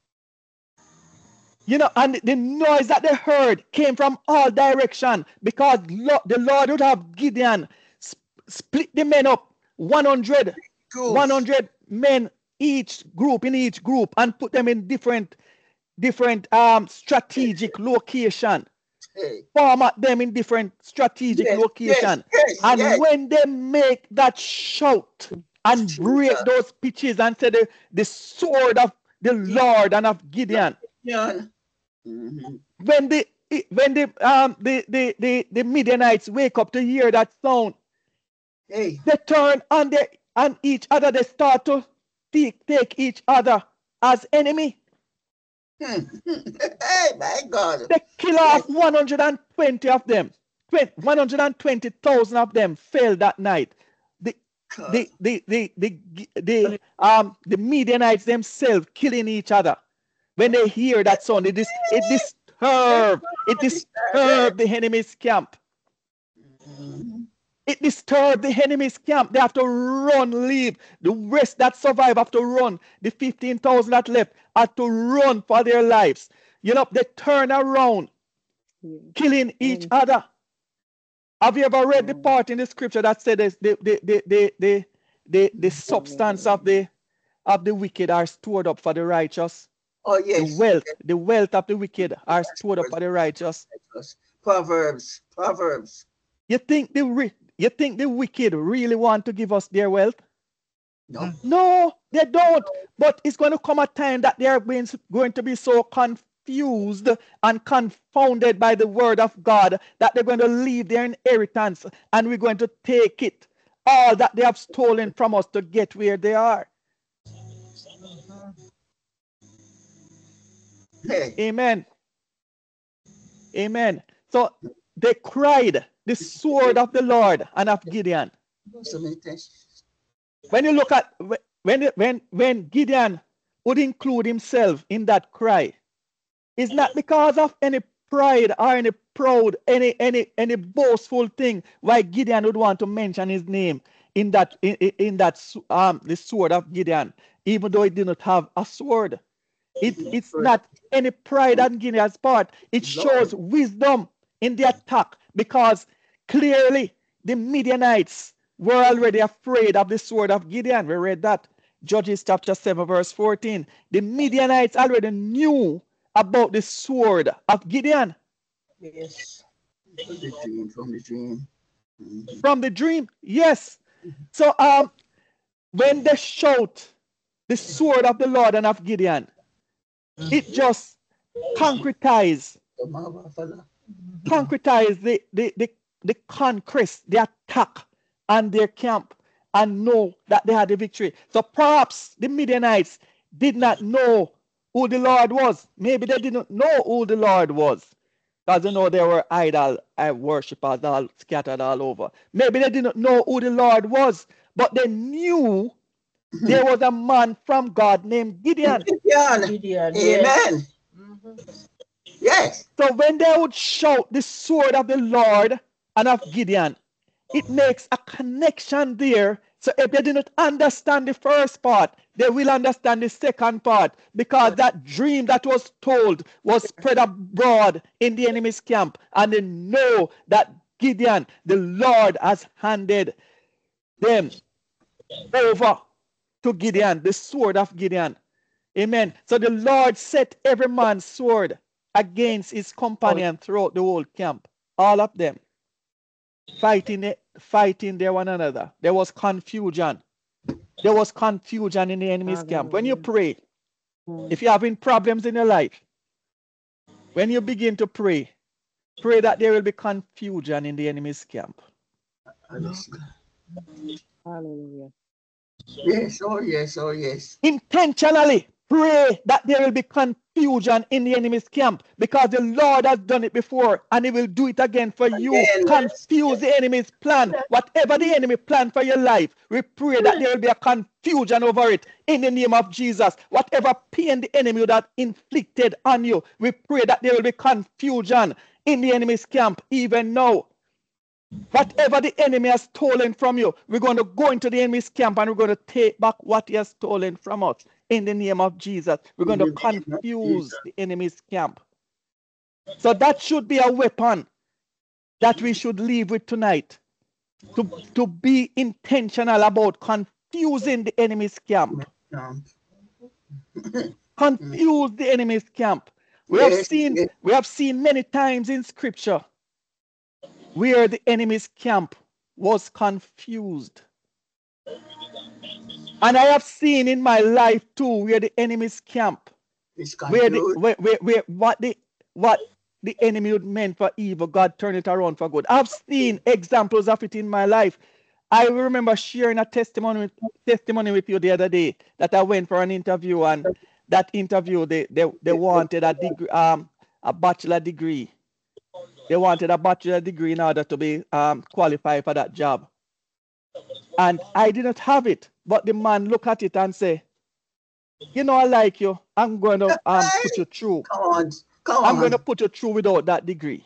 You know, and the noise that they heard came from all direction, because lo- the Lord would have Gideon sp- split the men up, one hundred, Cool. one hundred men each group in each group, and put them in different different um strategic location. Hey. Format them in different strategic Yes, location. yes, yes, And yes. when they make that shout and break Jesus. those pitches and say the, the sword of the Lord and of Gideon, Yeah. Mhm. when the when the um the, the the the Midianites wake up to hear that sound, Hey. they turn on their on each other. They start to take, take each other as enemy. Hmm. Hey, my God. They kill off one hundred twenty of them. one hundred twenty thousand of them fell that night. The God. the the the the, the um the Midianites themselves killing each other. When they hear that sound, it is it disturb it disturb the enemy's camp. Mhm. It disturbed the enemy's camp. They have to run, leave. The rest that survive have to run. The fifteen thousand that left have to run for their lives. You know, they turn around, killing each other. Have you ever read the part in the scripture that said this, the, the, the, the, the, the, the substance of the of the wicked are stored up for the righteous? Oh, The yes. wealth, the wealth of the wicked are stored up for the righteous. Yes. Proverbs. Proverbs. You think the ri- you think the wicked really want to give us their wealth? No. No, they don't. But it's going to come a time that they are going going to be so confused and confounded by the word of God that they're going to leave their inheritance, and we're going to take it, all that they have stolen from us, to get where they are. Hey. Amen. Amen. So they cried the sword of the Lord and of Gideon. So many times. When you look at when when when Gideon would include himself in that cry, it's not because of any pride or any proud, any any any boastful thing why Gideon would want to mention his name in that in, in that um the sword of Gideon, even though he did not have a sword. It, it's not any pride on Gideon's part. It shows wisdom in the attack, because clearly the Midianites were already afraid of the sword of Gideon. We read that. Judges chapter seven, verse fourteen. The Midianites already knew about the sword of Gideon. Yes. From the dream, from the dream. Mm-hmm. From the dream, yes. So um, when they shout the sword of the Lord and of Gideon, it just concretize, concretize the, the, the, the conquest, the attack on their camp, and know that they had the victory. So perhaps the Midianites did not know who the Lord was. Maybe they didn't know who the Lord was, because you know there were idol worshippers all scattered all over. Maybe they didn't know who the Lord was, but they knew there was a man from God named Gideon. Gideon. Gideon. Amen. Mm-hmm. Yes. So when they would shout the sword of the Lord and of Gideon, it makes a connection there. So if they didn't understand the first part, they will understand the second part, because that dream that was told was spread abroad in the enemy's camp, and they know that Gideon, the Lord, has handed them over to Gideon, the sword of Gideon. Amen. So the Lord set every man's sword against his companion throughout the whole camp. All of them fighting, fighting their one another. There was confusion. There was confusion in the enemy's camp. When you pray, if you're having problems in your life, when you begin to pray, pray that there will be confusion in the enemy's camp. Hallelujah. Yes, oh yes, oh yes. Intentionally pray that there will be confusion in the enemy's camp, because the Lord has done it before and he will do it again for you. Again. Confuse the enemy's plan. Whatever the enemy planned for your life, we pray that there will be a confusion over it in the name of Jesus. Whatever pain the enemy would have inflicted on you, we pray that there will be confusion in the enemy's camp even now. Whatever the enemy has stolen from you, we're going to go into the enemy's camp and we're going to take back what he has stolen from us in the name of Jesus. We're going to confuse the enemy's camp. So that should be a weapon that we should leave with tonight, to, to be intentional about confusing the enemy's camp. Confuse the enemy's camp. We have seen, we have seen many times in scripture where the enemy's camp was confused. And I have seen in my life too where the enemy's camp, where, the, where, where, where what, the, what the enemy would meant for evil, God turned it around for good. I've seen examples of it in my life. I remember sharing a testimony with, testimony with you the other day that I went for an interview, and that interview, they, they, they wanted a, degree, um, a bachelor degree. They wanted a bachelor degree in order to be um, qualified for that job. And I didn't have it. But the man looked at it and say, you know, I like you. I'm going to um, put you through. Come on. Come I'm on. going to put you through without that degree.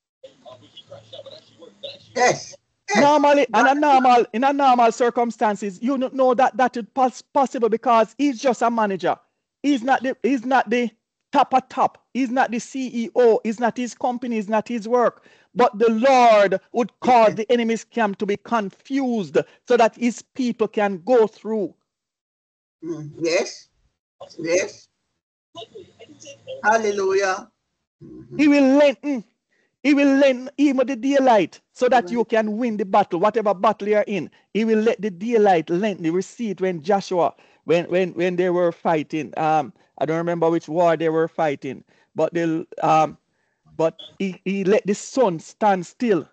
Yes. yes. Normally, in a normal, in a normal circumstances, you don't know that that is possible, because he's just a manager. He's not the, he's not the top of top. He's not the C E O. It's not his company. It's not his work. But the Lord would cause the enemy's camp to be confused so that his people can go through. Mm, yes. Yes. Hallelujah. He will lengthen. He will lengthen even the daylight so that you can win the battle, whatever battle you're in. He will let the daylight lengthen. We see it when Joshua, when when when they were fighting. Um, I don't remember which war they were fighting, but they um, but he, he let the sun stand still.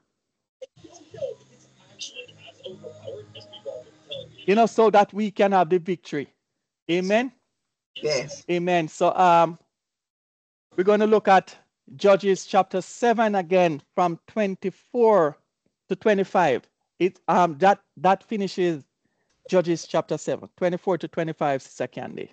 You know, so that we can have the victory. Amen. Yes. Amen. So um, we're going to look at Judges chapter seven again from twenty-four to twenty-five. It um that that finishes Judges chapter seven, twenty-four to twenty-five, Sister Candy.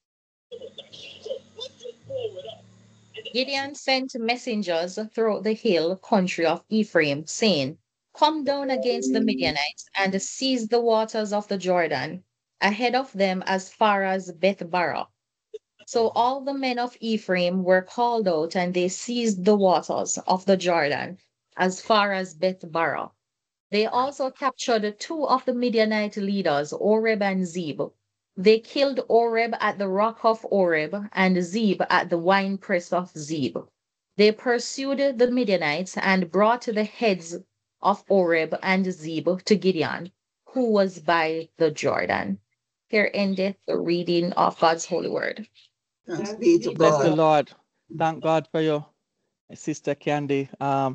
Gideon sent messengers throughout the hill country of Ephraim, saying, "Come down against the Midianites and seize the waters of the Jordan, ahead of them as far as Beth-barah." So all the men of Ephraim were called out, and they seized the waters of the Jordan as far as Beth-barah. They also captured two of the Midianite leaders, Oreb and Zeb. They killed Oreb at the rock of Oreb and Zeb at the winepress of Zeb. They pursued the Midianites and brought the heads of Oreb and Zeb to Gideon, who was by the Jordan. Here endeth the reading of God's holy word. Thanks be to Bless the God. Lord. Thank God for you, Sister Candy. Um,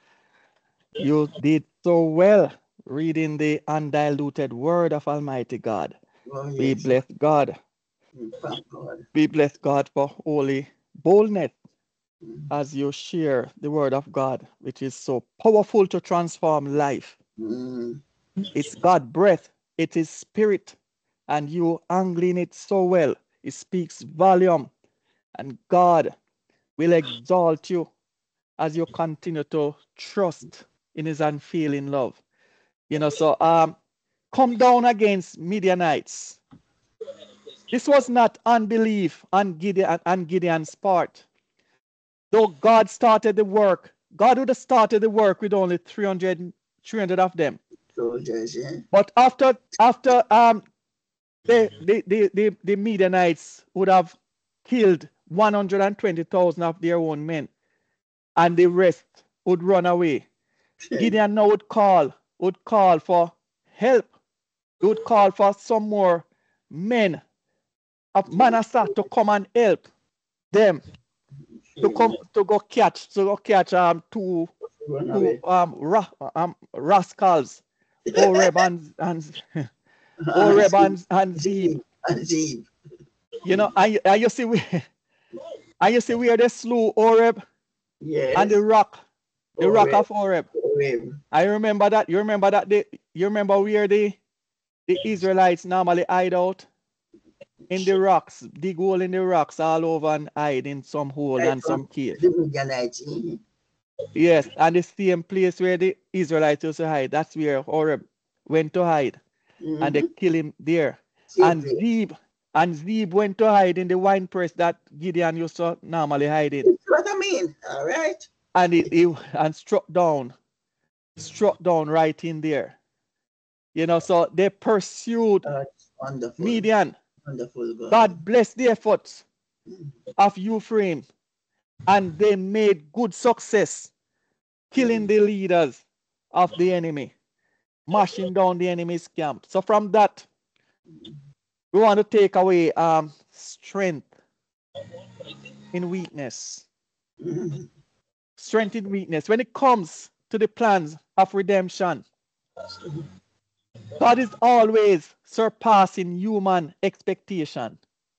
you did so well reading the undiluted word of Almighty God. Oh, We yes. bless God. Thank God. We bless God for holy boldness as you share the word of God, which is so powerful to transform life. Mm. It's God breath, it is spirit, and you angling it so well. It speaks volume, and God will exalt you as you continue to trust in his unfailing love. You know, so um, come down against Midianites. This was not unbelief on Gideon, on Gideon's part. Though God started the work, God would have started the work with only three hundred, three hundred of them. Soldiers, yeah. But after after um the the, the, the, the Midianites would have killed one hundred twenty thousand of their own men, and the rest would run away. Gideon now would call, would call for help. He would call for some more men of Manasseh to come and help them to come to go catch to go catch um two, Run two away. um, ra, um rascals, Oreb and and Oreb and, and Zeb. And Zeb. You know, and, and you see we and you see where they slew Oreb Yes. and the rock, the rock Oreb. of Oreb. Oreb. I remember that. You remember that they you remember where the the Israelites normally hide out? In the rocks, dig hole in the rocks all over and hide in some hole Right and from some cave. the Midianites. eh? Yes, and the same place where the Israelites used to hide, that's where Horeb went to hide, and they Mhm. kill him there. Same And place. Zeb, and Zeb went to hide in the wine press that Gideon used to normally hide in. That's what I mean. All right. And he, he and struck down, struck down right in there. You know, so they pursued That's wonderful. Midian. Wonderful God. God blessed the efforts of Ephraim, and they made good success killing the leaders of the enemy, mashing down the enemy's camp. So from that, we want to take away um, strength in weakness. Mhm. Strength in weakness. When it comes to the plans of redemption, God is always surpassing human expectation.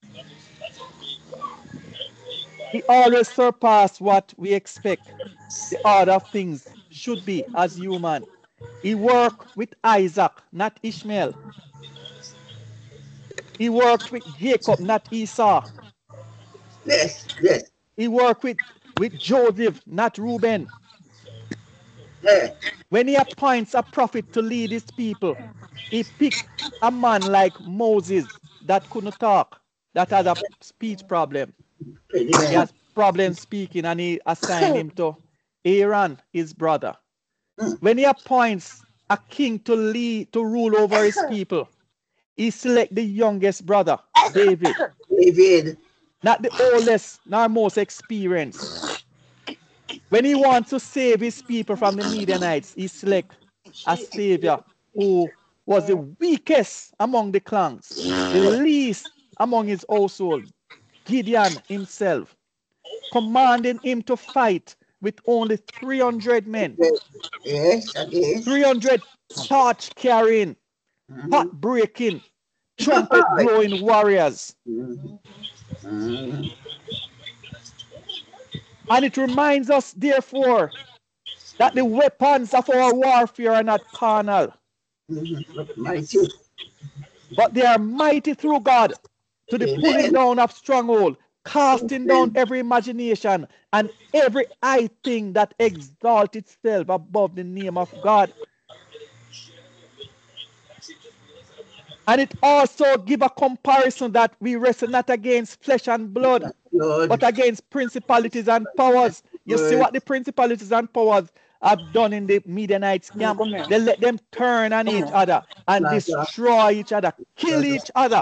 He always surpasses what we expect the order of things should be as human. He worked with Isaac, not Ishmael. He worked with Jacob, not Esau. Yes. Yes. He worked with, with Joseph, not Reuben. Yeah. When he appoints a prophet to lead his people, he picked a man like Moses that couldn't talk, that had a speech problem. Pretty He man. has problems speaking, and he assigned him to Aaron, his brother. When he appoints a king to lead, to rule over his people, he selects the youngest brother, David, David. not the oldest nor most experienced. When he wants to save his people from the Midianites, he selects a savior who was the weakest among the clans, the least among his household, Gideon himself, commanding him to fight with only three hundred men, Yes. Again. three hundred torch carrying, Mhm. pot breaking, trumpet blowing warriors. Mhm. Mhm. And it reminds us, therefore, that the weapons of our warfare are not carnal, Mhm. Mighty. but they are mighty through God to the pulling Amen. down of stronghold, casting down Amen. every imagination and every high thing that exalts itself above the name of God. And it also give a comparison that we wrestle not against flesh and blood, Lord. but against principalities and powers. You see Word. what the principalities and powers have done in the Midianites camp? Come here. They let them turn on each other and Like that. destroy each other, kill Like that. each other.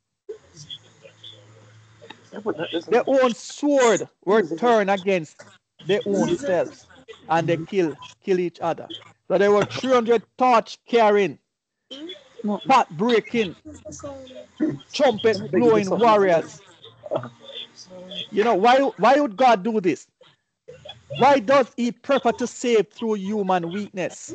Their own sword were turned against their own selves, and they kill kill each other. So there were three hundred torch carrying, pot breaking, trumpet blowing warriors. You know, why why would God do this? Why does he prefer to save through human weakness?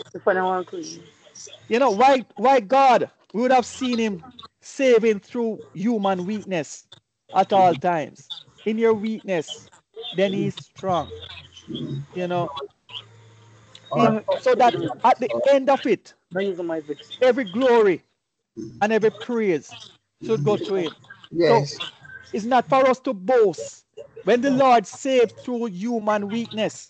You know, why why God would have seen him saving through human weakness at all times? In your weakness, then he's strong. You know, he, so that at the end of it, every glory and every praise should go to him. Yes. So it's not for us to boast. When the Lord saved through human weakness,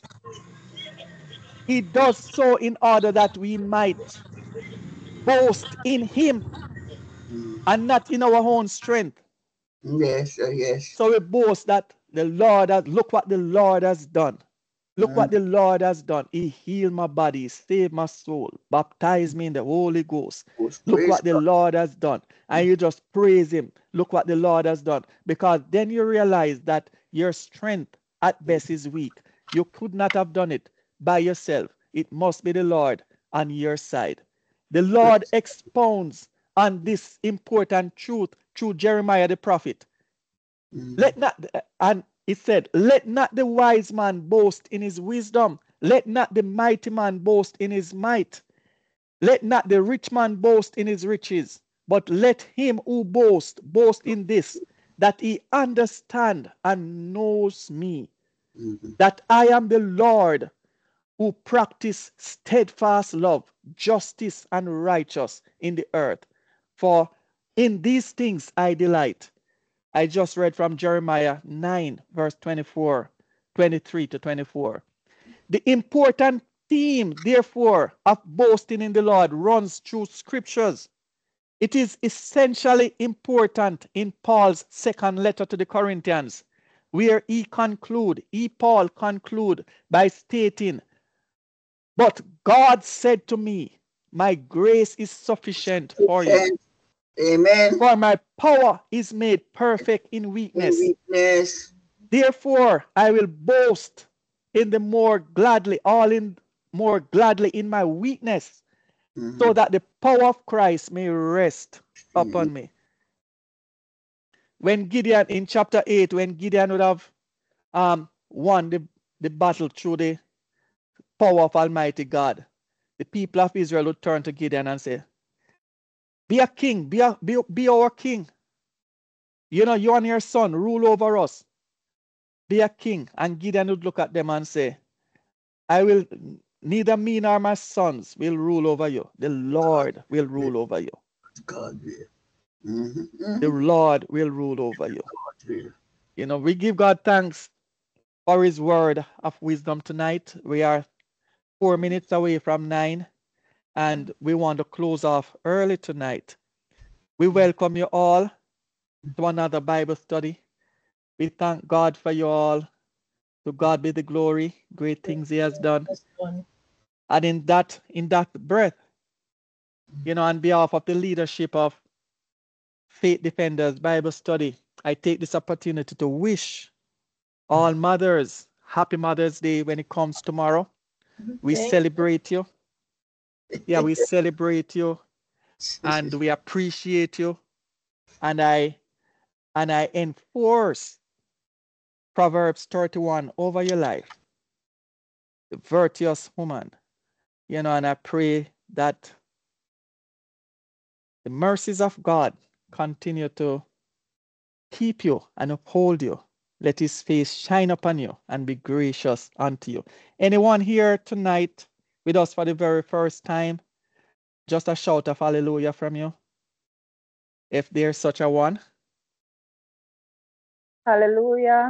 he does so in order that we might boast in him and not in our own strength. Yes. Uh, yes. So we boast that the Lord has, look what the Lord has done. Look what the Lord has done. He healed my body, he saved my soul, baptized me in the Holy Ghost. Look Praise what the God. Lord has done. And you just praise him. Look what the Lord has done. Because then you realize that your strength at best is weak. You could not have done it by yourself. It must be the Lord on your side. The Lord expounds on this important truth through Jeremiah the prophet. Mm. Let not, and it said, let not the wise man boast in his wisdom. Let not the mighty man boast in his might. Let not the rich man boast in his riches. But let him who boast, boast in this, that he understand and knows me, Mhm. that I am the Lord who practice steadfast love, justice, and righteous in the earth. For in these things I delight. I just read from Jeremiah nine, verse twenty-four, twenty-three to twenty-four. The important theme, therefore, of boasting in the Lord runs through scriptures. It is essentially important in Paul's second letter to the Corinthians, where he conclude, he Paul conclude by stating, but God said to me, my grace is sufficient for you. Amen. For my power is made perfect in weakness. In weakness. Therefore, I will boast in the more gladly, all in more gladly in my weakness, Mhm. so that the power of Christ may rest upon me. When Gideon, in chapter eight, when Gideon would have um, won the, the battle through the power of Almighty God, the people of Israel would turn to Gideon and say, be a king, be, a, be, be our king. You know, you and your son rule over us. Be a king. And Gideon would look at them and say, I will, neither me nor my sons will rule over you. The Lord will rule over you. God will. Mhm. The Lord will rule over you. God will. You know, we give God thanks for his word of wisdom tonight. We are four minutes away from nine, and we want to close off early tonight. We welcome you all to another Bible study. We thank God for you all. To God be the glory, great things he has done. That's one. And in that, in that breath, you know, on behalf of the leadership of Faith Defenders Bible Study, I take this opportunity to wish all mothers happy Mother's Day when it comes tomorrow. We Thank celebrate you. Yeah, we celebrate you and we appreciate you. And I and I enforce Proverbs thirty-one over your life. The virtuous woman. You know, and I pray that the mercies of God continue to keep you and uphold you let his face shine upon you and be gracious unto you. Anyone here tonight with us for the very first time? Just a shout of hallelujah from you, if there's such a one. Hallelujah.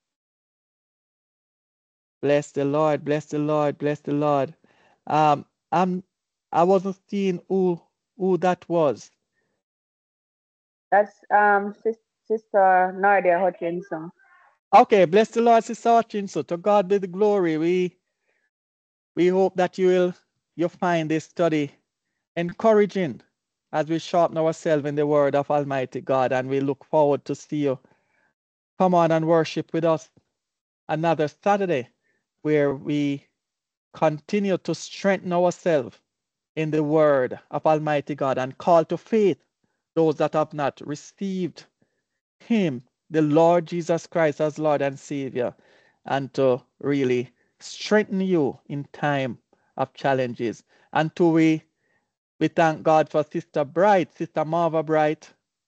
Bless the Lord, bless the Lord, bless the Lord. Um, I'm, I wasn't seeing who who that was. That's um sis- Sister Nadia Hutchinson. Okay, bless the Lord, Sister Hutchinson. To God be the glory. We we hope that you will you find this study encouraging as we sharpen ourselves in the word of Almighty God, and we look forward to see you come on and worship with us another Saturday where we continue to strengthen ourselves in the word of Almighty God and call to faith those that have not received him, the Lord Jesus Christ, as Lord and Savior, and to really strengthen you in time of challenges. And to we we thank God for Sister Bright, Sister Marva Bright.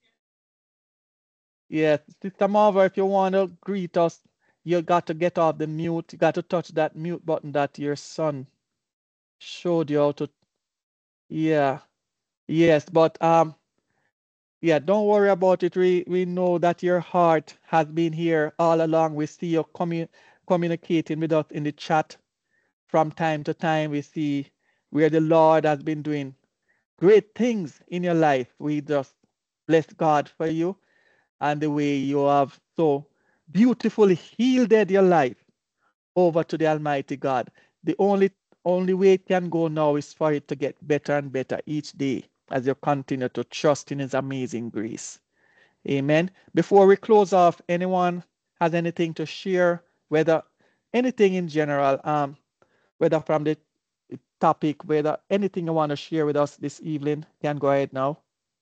Yes, Sister Marva, if you want to greet us, you got to get off the mute. You got to touch that mute button that your son showed you how to. Yeah, yes, but um, yeah, don't worry about it. We we know that your heart has been here all along. We see you commu- communicating with us in the chat from time to time. We see where the Lord has been doing great things in your life. We just bless God for you and the way you have so beautifully yielded your life over to the Almighty God. The only only way it can go now is for it to get better and better each day as you continue to trust in his amazing grace. Amen. Before we close off, anyone has anything to share, whether anything in general, um, whether from the topic, whether anything you want to share with us this evening, can go ahead now.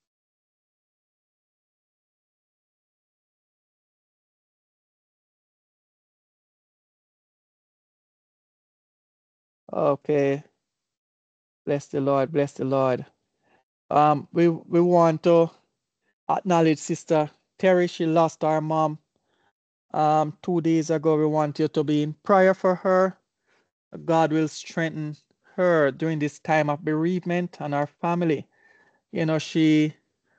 Okay. Bless the Lord. Bless the Lord. Um, we we want to acknowledge Sister Terry. She lost our mom um two days ago. We want you to be in prayer for her. God will strengthen her during this time of bereavement and our family. You know, she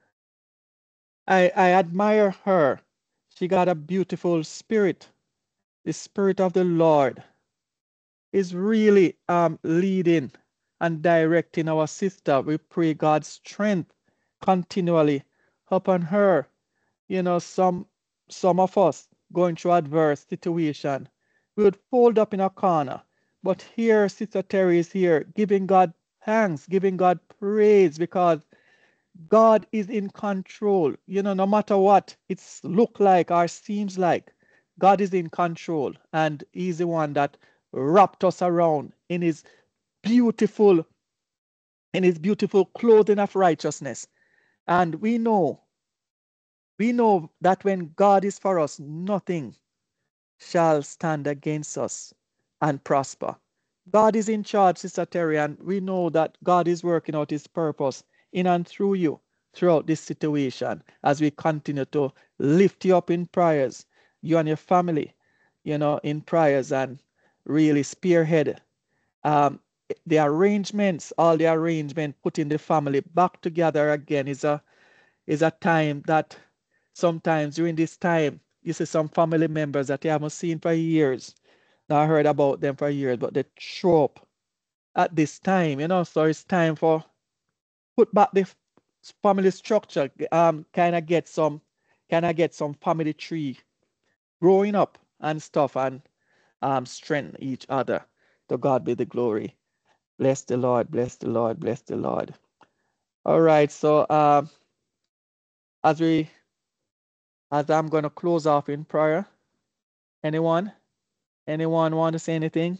I I admire her. She got a beautiful spirit. The spirit of the Lord is really um leading and directing our sister. We pray God's strength continually upon her. You know, some some of us going through adverse situation, we would fold up in a corner. But here, Sister Terry is here, giving God thanks, giving God praise, because God is in control. You know, no matter what it's look like or seems like, God is in control, and He's the one that wrapped us around in His beautiful, in His beautiful clothing of righteousness. And we know, we know that when God is for us, nothing shall stand against us and prosper. God is in charge, Sister Terry, and we know that God is working out his purpose in and through you throughout this situation as we continue to lift you up in prayers, you and your family, you know, in prayers, and really spearhead um, the arrangements, all the arrangement, putting the family back together again is a is a time that sometimes during this time you see some family members that you haven't seen for years, not heard about them for years, but they show up at this time, you know. So it's time for put back the family structure, um, kind of get some, kind of get some family tree growing up and stuff, and um, strengthen each other. To God be the glory. Bless the Lord, bless the Lord, bless the Lord. All right, so um, as we, as I'm going to close off in prayer, anyone? Anyone want to say anything?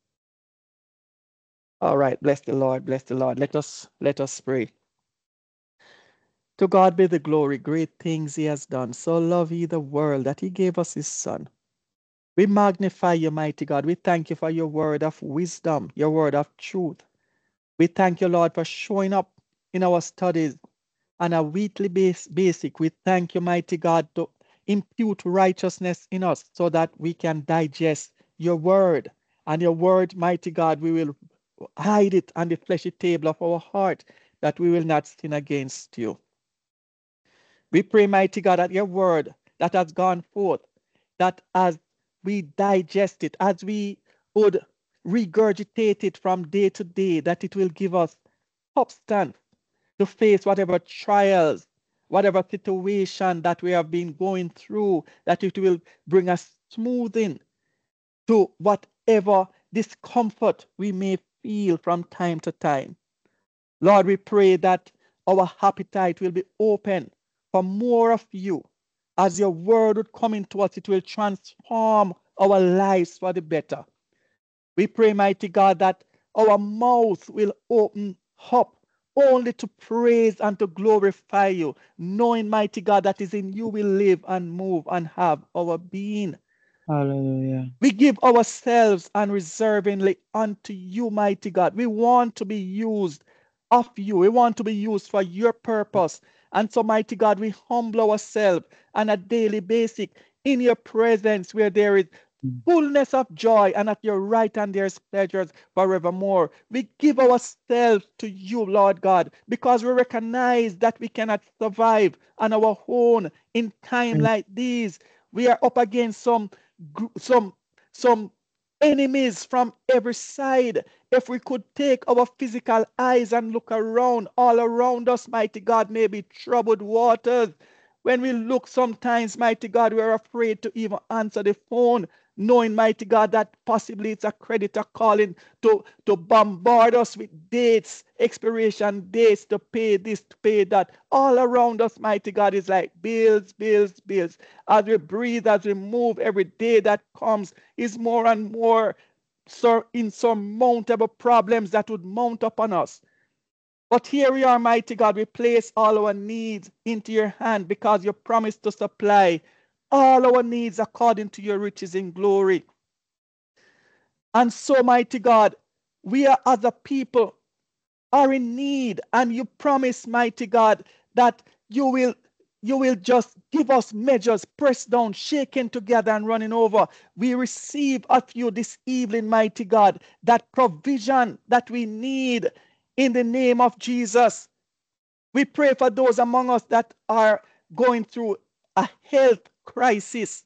All right, bless the Lord, bless the Lord. Let us let us pray. To God be the glory, great things he has done. So love he the world that he gave us his son. We magnify you, mighty God. We thank you for your word of wisdom, your word of truth. We thank you, Lord, for showing up in our studies on a weekly base, basic. We thank you, mighty God, to impute righteousness in us so that we can digest your word. And your word, mighty God, we will hide it on the fleshy table of our heart, that we will not sin against you. We pray, mighty God, that your word that has gone forth, that as we digest it, as we would regurgitate it from day to day, that it will give us substance to face whatever trials, whatever situation that we have been going through, that it will bring us smoothing to whatever discomfort we may feel from time to time. Lord, we pray that our appetite will be open for more of you. As your word would come into us, it will transform our lives for the better. We pray, mighty God, that our mouth will open up only to praise and to glorify you, knowing, mighty God, that is in you we live and move and have our being. Hallelujah. We give ourselves unreservingly unto you, mighty God. We want to be used of you. We want to be used for your purpose. And so, mighty God, we humble ourselves on a daily basis in your presence where there is fullness of joy, and at your right hand there is pleasures forevermore. We give ourselves to you, Lord God, because we recognize that we cannot survive on our own in time like these. We are up against some some some enemies from every side. If we could take our physical eyes and look around, all around us, mighty God, may be troubled waters. When we look sometimes, mighty God, we're afraid to even answer the phone, knowing, mighty God, that possibly it's a creditor calling to, to bombard us with dates, expiration dates, to pay this, to pay that. All around us, mighty God, is like bills, bills, bills. As we breathe, as we move, every day that comes is more and more so insurmountable problems that would mount upon us. But here we are, mighty God, we place all our needs into your hand because you promised to supply all our needs according to your riches in glory. And so, mighty God, we are as a people are in need, and you promise, mighty God, that you will you will just give us measures pressed down, shaken together, and running over. We receive of you this evening, mighty God, that provision that we need in the name of Jesus. We pray for those among us that are going through a health crisis.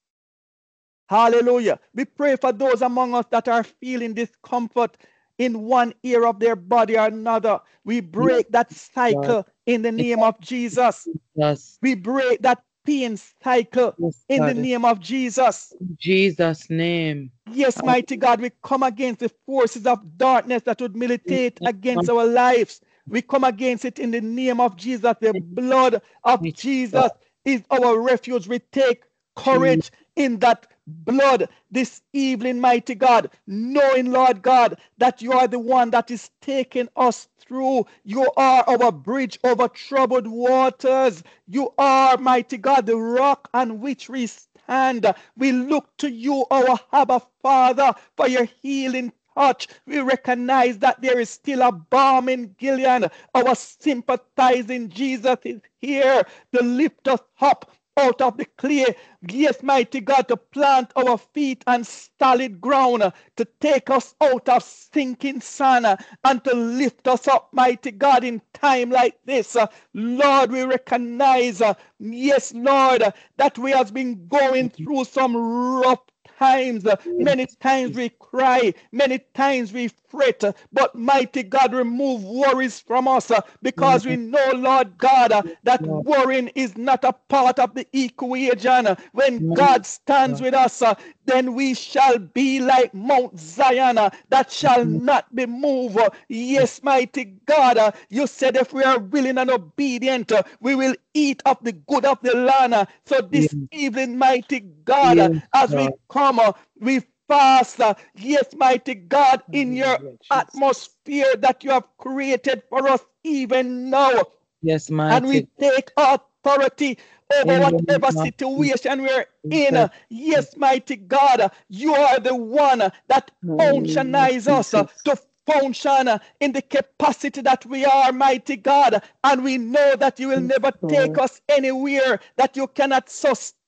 Hallelujah. We pray for those among us that are feeling discomfort in one ear of their body or another. We break that cycle in the name of Jesus. Yes. We break that pain cycle Yes, in the God. name of Jesus. In Jesus' name. Yes, mighty God, we come against the forces of darkness that would militate against our lives. We come against it in the name of Jesus. The blood of Jesus is our refuge. We take courage in that blood this evening, mighty God, knowing, Lord God, that you are the one that is taking us through. You are our bridge over troubled waters. You are, mighty God, the rock on which we stand. We look to you, our Abba Father, for your healing touch. We recognize that there is still a balm in Gilead. Our sympathizing Jesus is here to lift us up out of the clay. Yes, mighty God, to plant our feet on solid ground, to take us out of sinking sand, and to lift us up, mighty God, in time like this. Lord, we recognize, yes, Lord, that we have been going through some rough times. Many times we cry, many times we fret, but mighty God, remove worries from us, because we know, Lord God, that worrying is not a part of the equation. When God stands with us, then we shall be like Mount Zion, that shall not be moved. Yes, mighty God, you said if we are willing and obedient, we will eat of the good of the land. So this evening, mighty God, Yes, as we God. come, we fast, yes, mighty God, in your atmosphere that you have created for us even now. Yes, And we mighty. take authority over In the whatever name of situation we're in. Jesus. Yes, mighty God, you are the one that functionize us to function in the capacity that we are, mighty God. And we know that you will never take us anywhere that you cannot sustain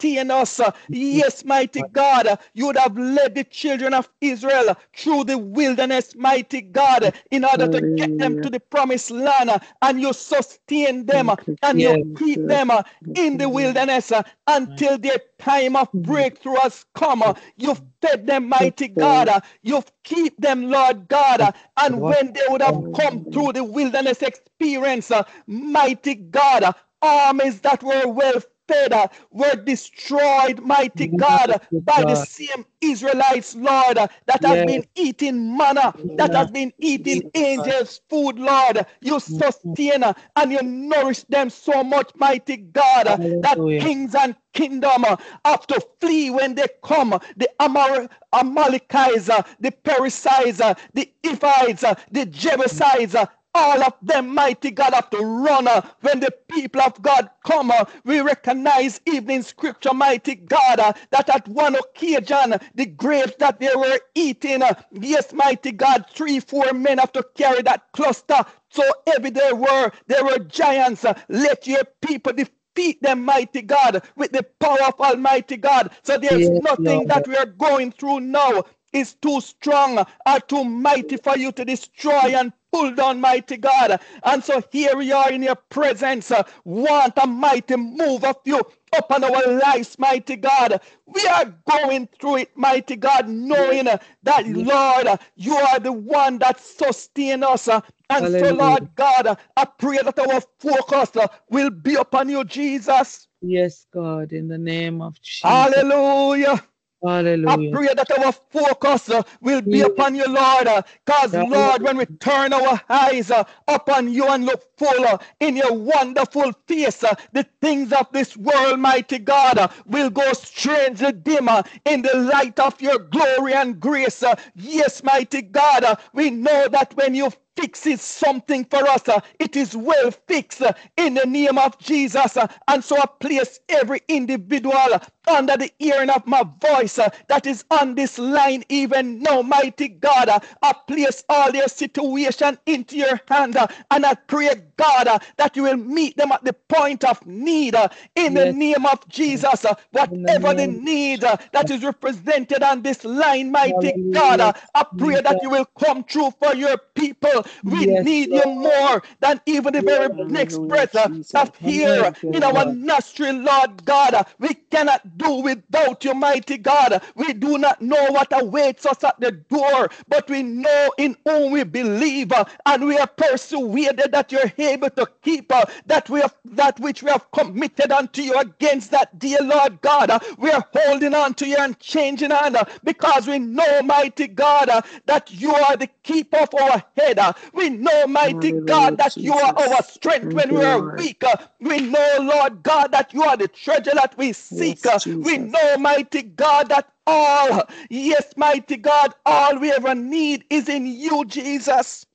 sustain us. Yes, mighty God, you would have led the children of Israel through the wilderness, mighty God, in order to get them to the promised land, and you sustain them and Yes. you keep them in the wilderness until their time of breakthrough has come. You've fed them, mighty God. You've keep them, Lord God. And when they would have come through the wilderness experience, mighty God, armies that were well fed were destroyed, mighty God, by the same Israelites, Lord, that has Yes. been eating manna, that has been eating angels' food, Lord. You sustain and you nourish them so much, mighty God, that Hallelujah. kings and kingdom have to flee when they come. The Amar Amalekites, the Perizzites, the Ephites, the Jebusites, all of them, mighty God, have to run uh, when the people of God come. Uh, we recognize even in scripture, mighty God, uh, that at one occasion, the grapes that they were eating, uh, yes, mighty God, three, four men have to carry that cluster. So heavy they were, they were giants. Uh, let your people defeat them, mighty God, with the power of Almighty God. So there's Yes, nothing Lord. that we are going through now is too strong or too mighty for you to destroy and pull down, mighty God. And so here we are in your presence. Uh, want a mighty move of you upon our lives, mighty God. We are going through it, mighty God, knowing uh, that, Lord, uh, you are the one that sustains us. Uh, and so, Hallelujah. Lord God, uh, I pray that our focus uh, will be upon you, Jesus. Yes, God, in the name of Jesus. Hallelujah. I Hallelujah. pray that our focus uh, will be Yes. upon you, Lord. Because, Lord, when we turn our eyes uh, upon you and look full uh, in your wonderful face, uh, the things of this world, mighty God, uh, will go strangely dimmer in the light of your glory and grace. Uh, yes, mighty God, uh, we know that when you fixes something for us, uh, it is well fixed uh, in the name of Jesus. Uh, and so I place every individual uh, under the hearing of my voice uh, that is on this line even now, mighty God. Uh, I place all their situation into your hand, uh, and I pray, God, uh, that you will meet them at the point of need uh, in the Yes. name of Jesus. Uh, whatever the name- need uh, that is represented on this line, mighty God, uh, I pray that you will come through for your people. We Yes, need you more than even the very next Hallelujah, breath uh, Jesus. of here Thank you, in our Lord. nostril, Lord God. Uh, We cannot do without you, mighty God. We do not know what awaits us at the door, but we know in whom we believe, uh, and we are persuaded that you're able to keep uh, that we have that which we have committed unto you against that dear Lord God. Uh, we are holding on to you and changing on uh, because we know, mighty God, uh, that you are the keeper of our head. Uh, we know, mighty Hallelujah, God, that you are our Jesus. strength Thank when you, we are Lord. weak. Uh, we know, Lord God, that you are the treasure that we seek. Yes, Uh, we Jesus. know, mighty God, that all, yes, mighty God, all we ever need is in you, Jesus.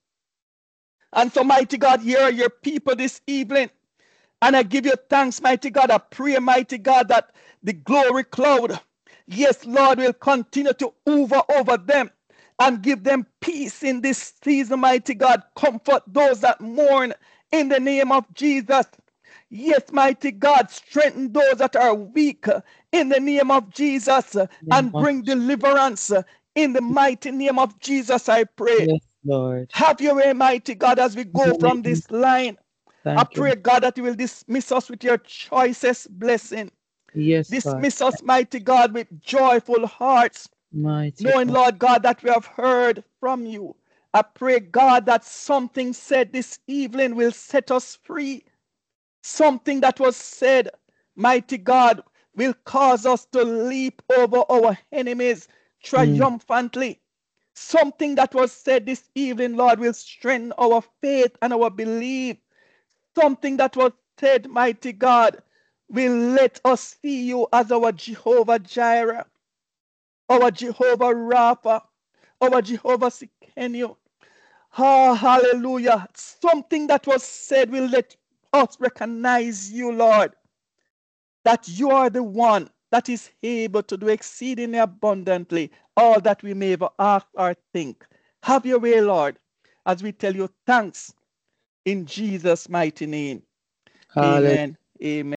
And so, mighty God, here are your people this evening. And I give you thanks, mighty God. I pray, mighty God, that the glory cloud, yes, Lord, will continue to hover over them and give them peace in this season, mighty God. Comfort those that mourn in the name of Jesus. Yes, mighty God, strengthen those that are weak uh, in the name of Jesus, uh, and bring deliverance uh, in the mighty name of Jesus, I pray. Yes, Lord. Have your way, mighty God, as we go from this line. I Thank you. pray, God, that you will dismiss us with your choicest blessing. Yes, God. Dismiss us, mighty God, with joyful hearts, Mighty knowing, God. Lord God, that we have heard from you. I pray, God, that something said this evening will set us free. Something that was said, mighty God, will cause us to leap over our enemies triumphantly. Something that was said this evening, Lord, will strengthen our faith and our belief. Something that was said, mighty God, will let us see you as our Jehovah Jireh, our Jehovah Rapha, our Jehovah Sikenu. Ah, hallelujah. Something that was said will let us recognize you, Lord, that you are the one that is able to do exceedingly abundantly all that we may ever ask or think. Have your way, Lord, as we tell you thanks in Jesus' mighty name. Hallelujah. Amen. Amen.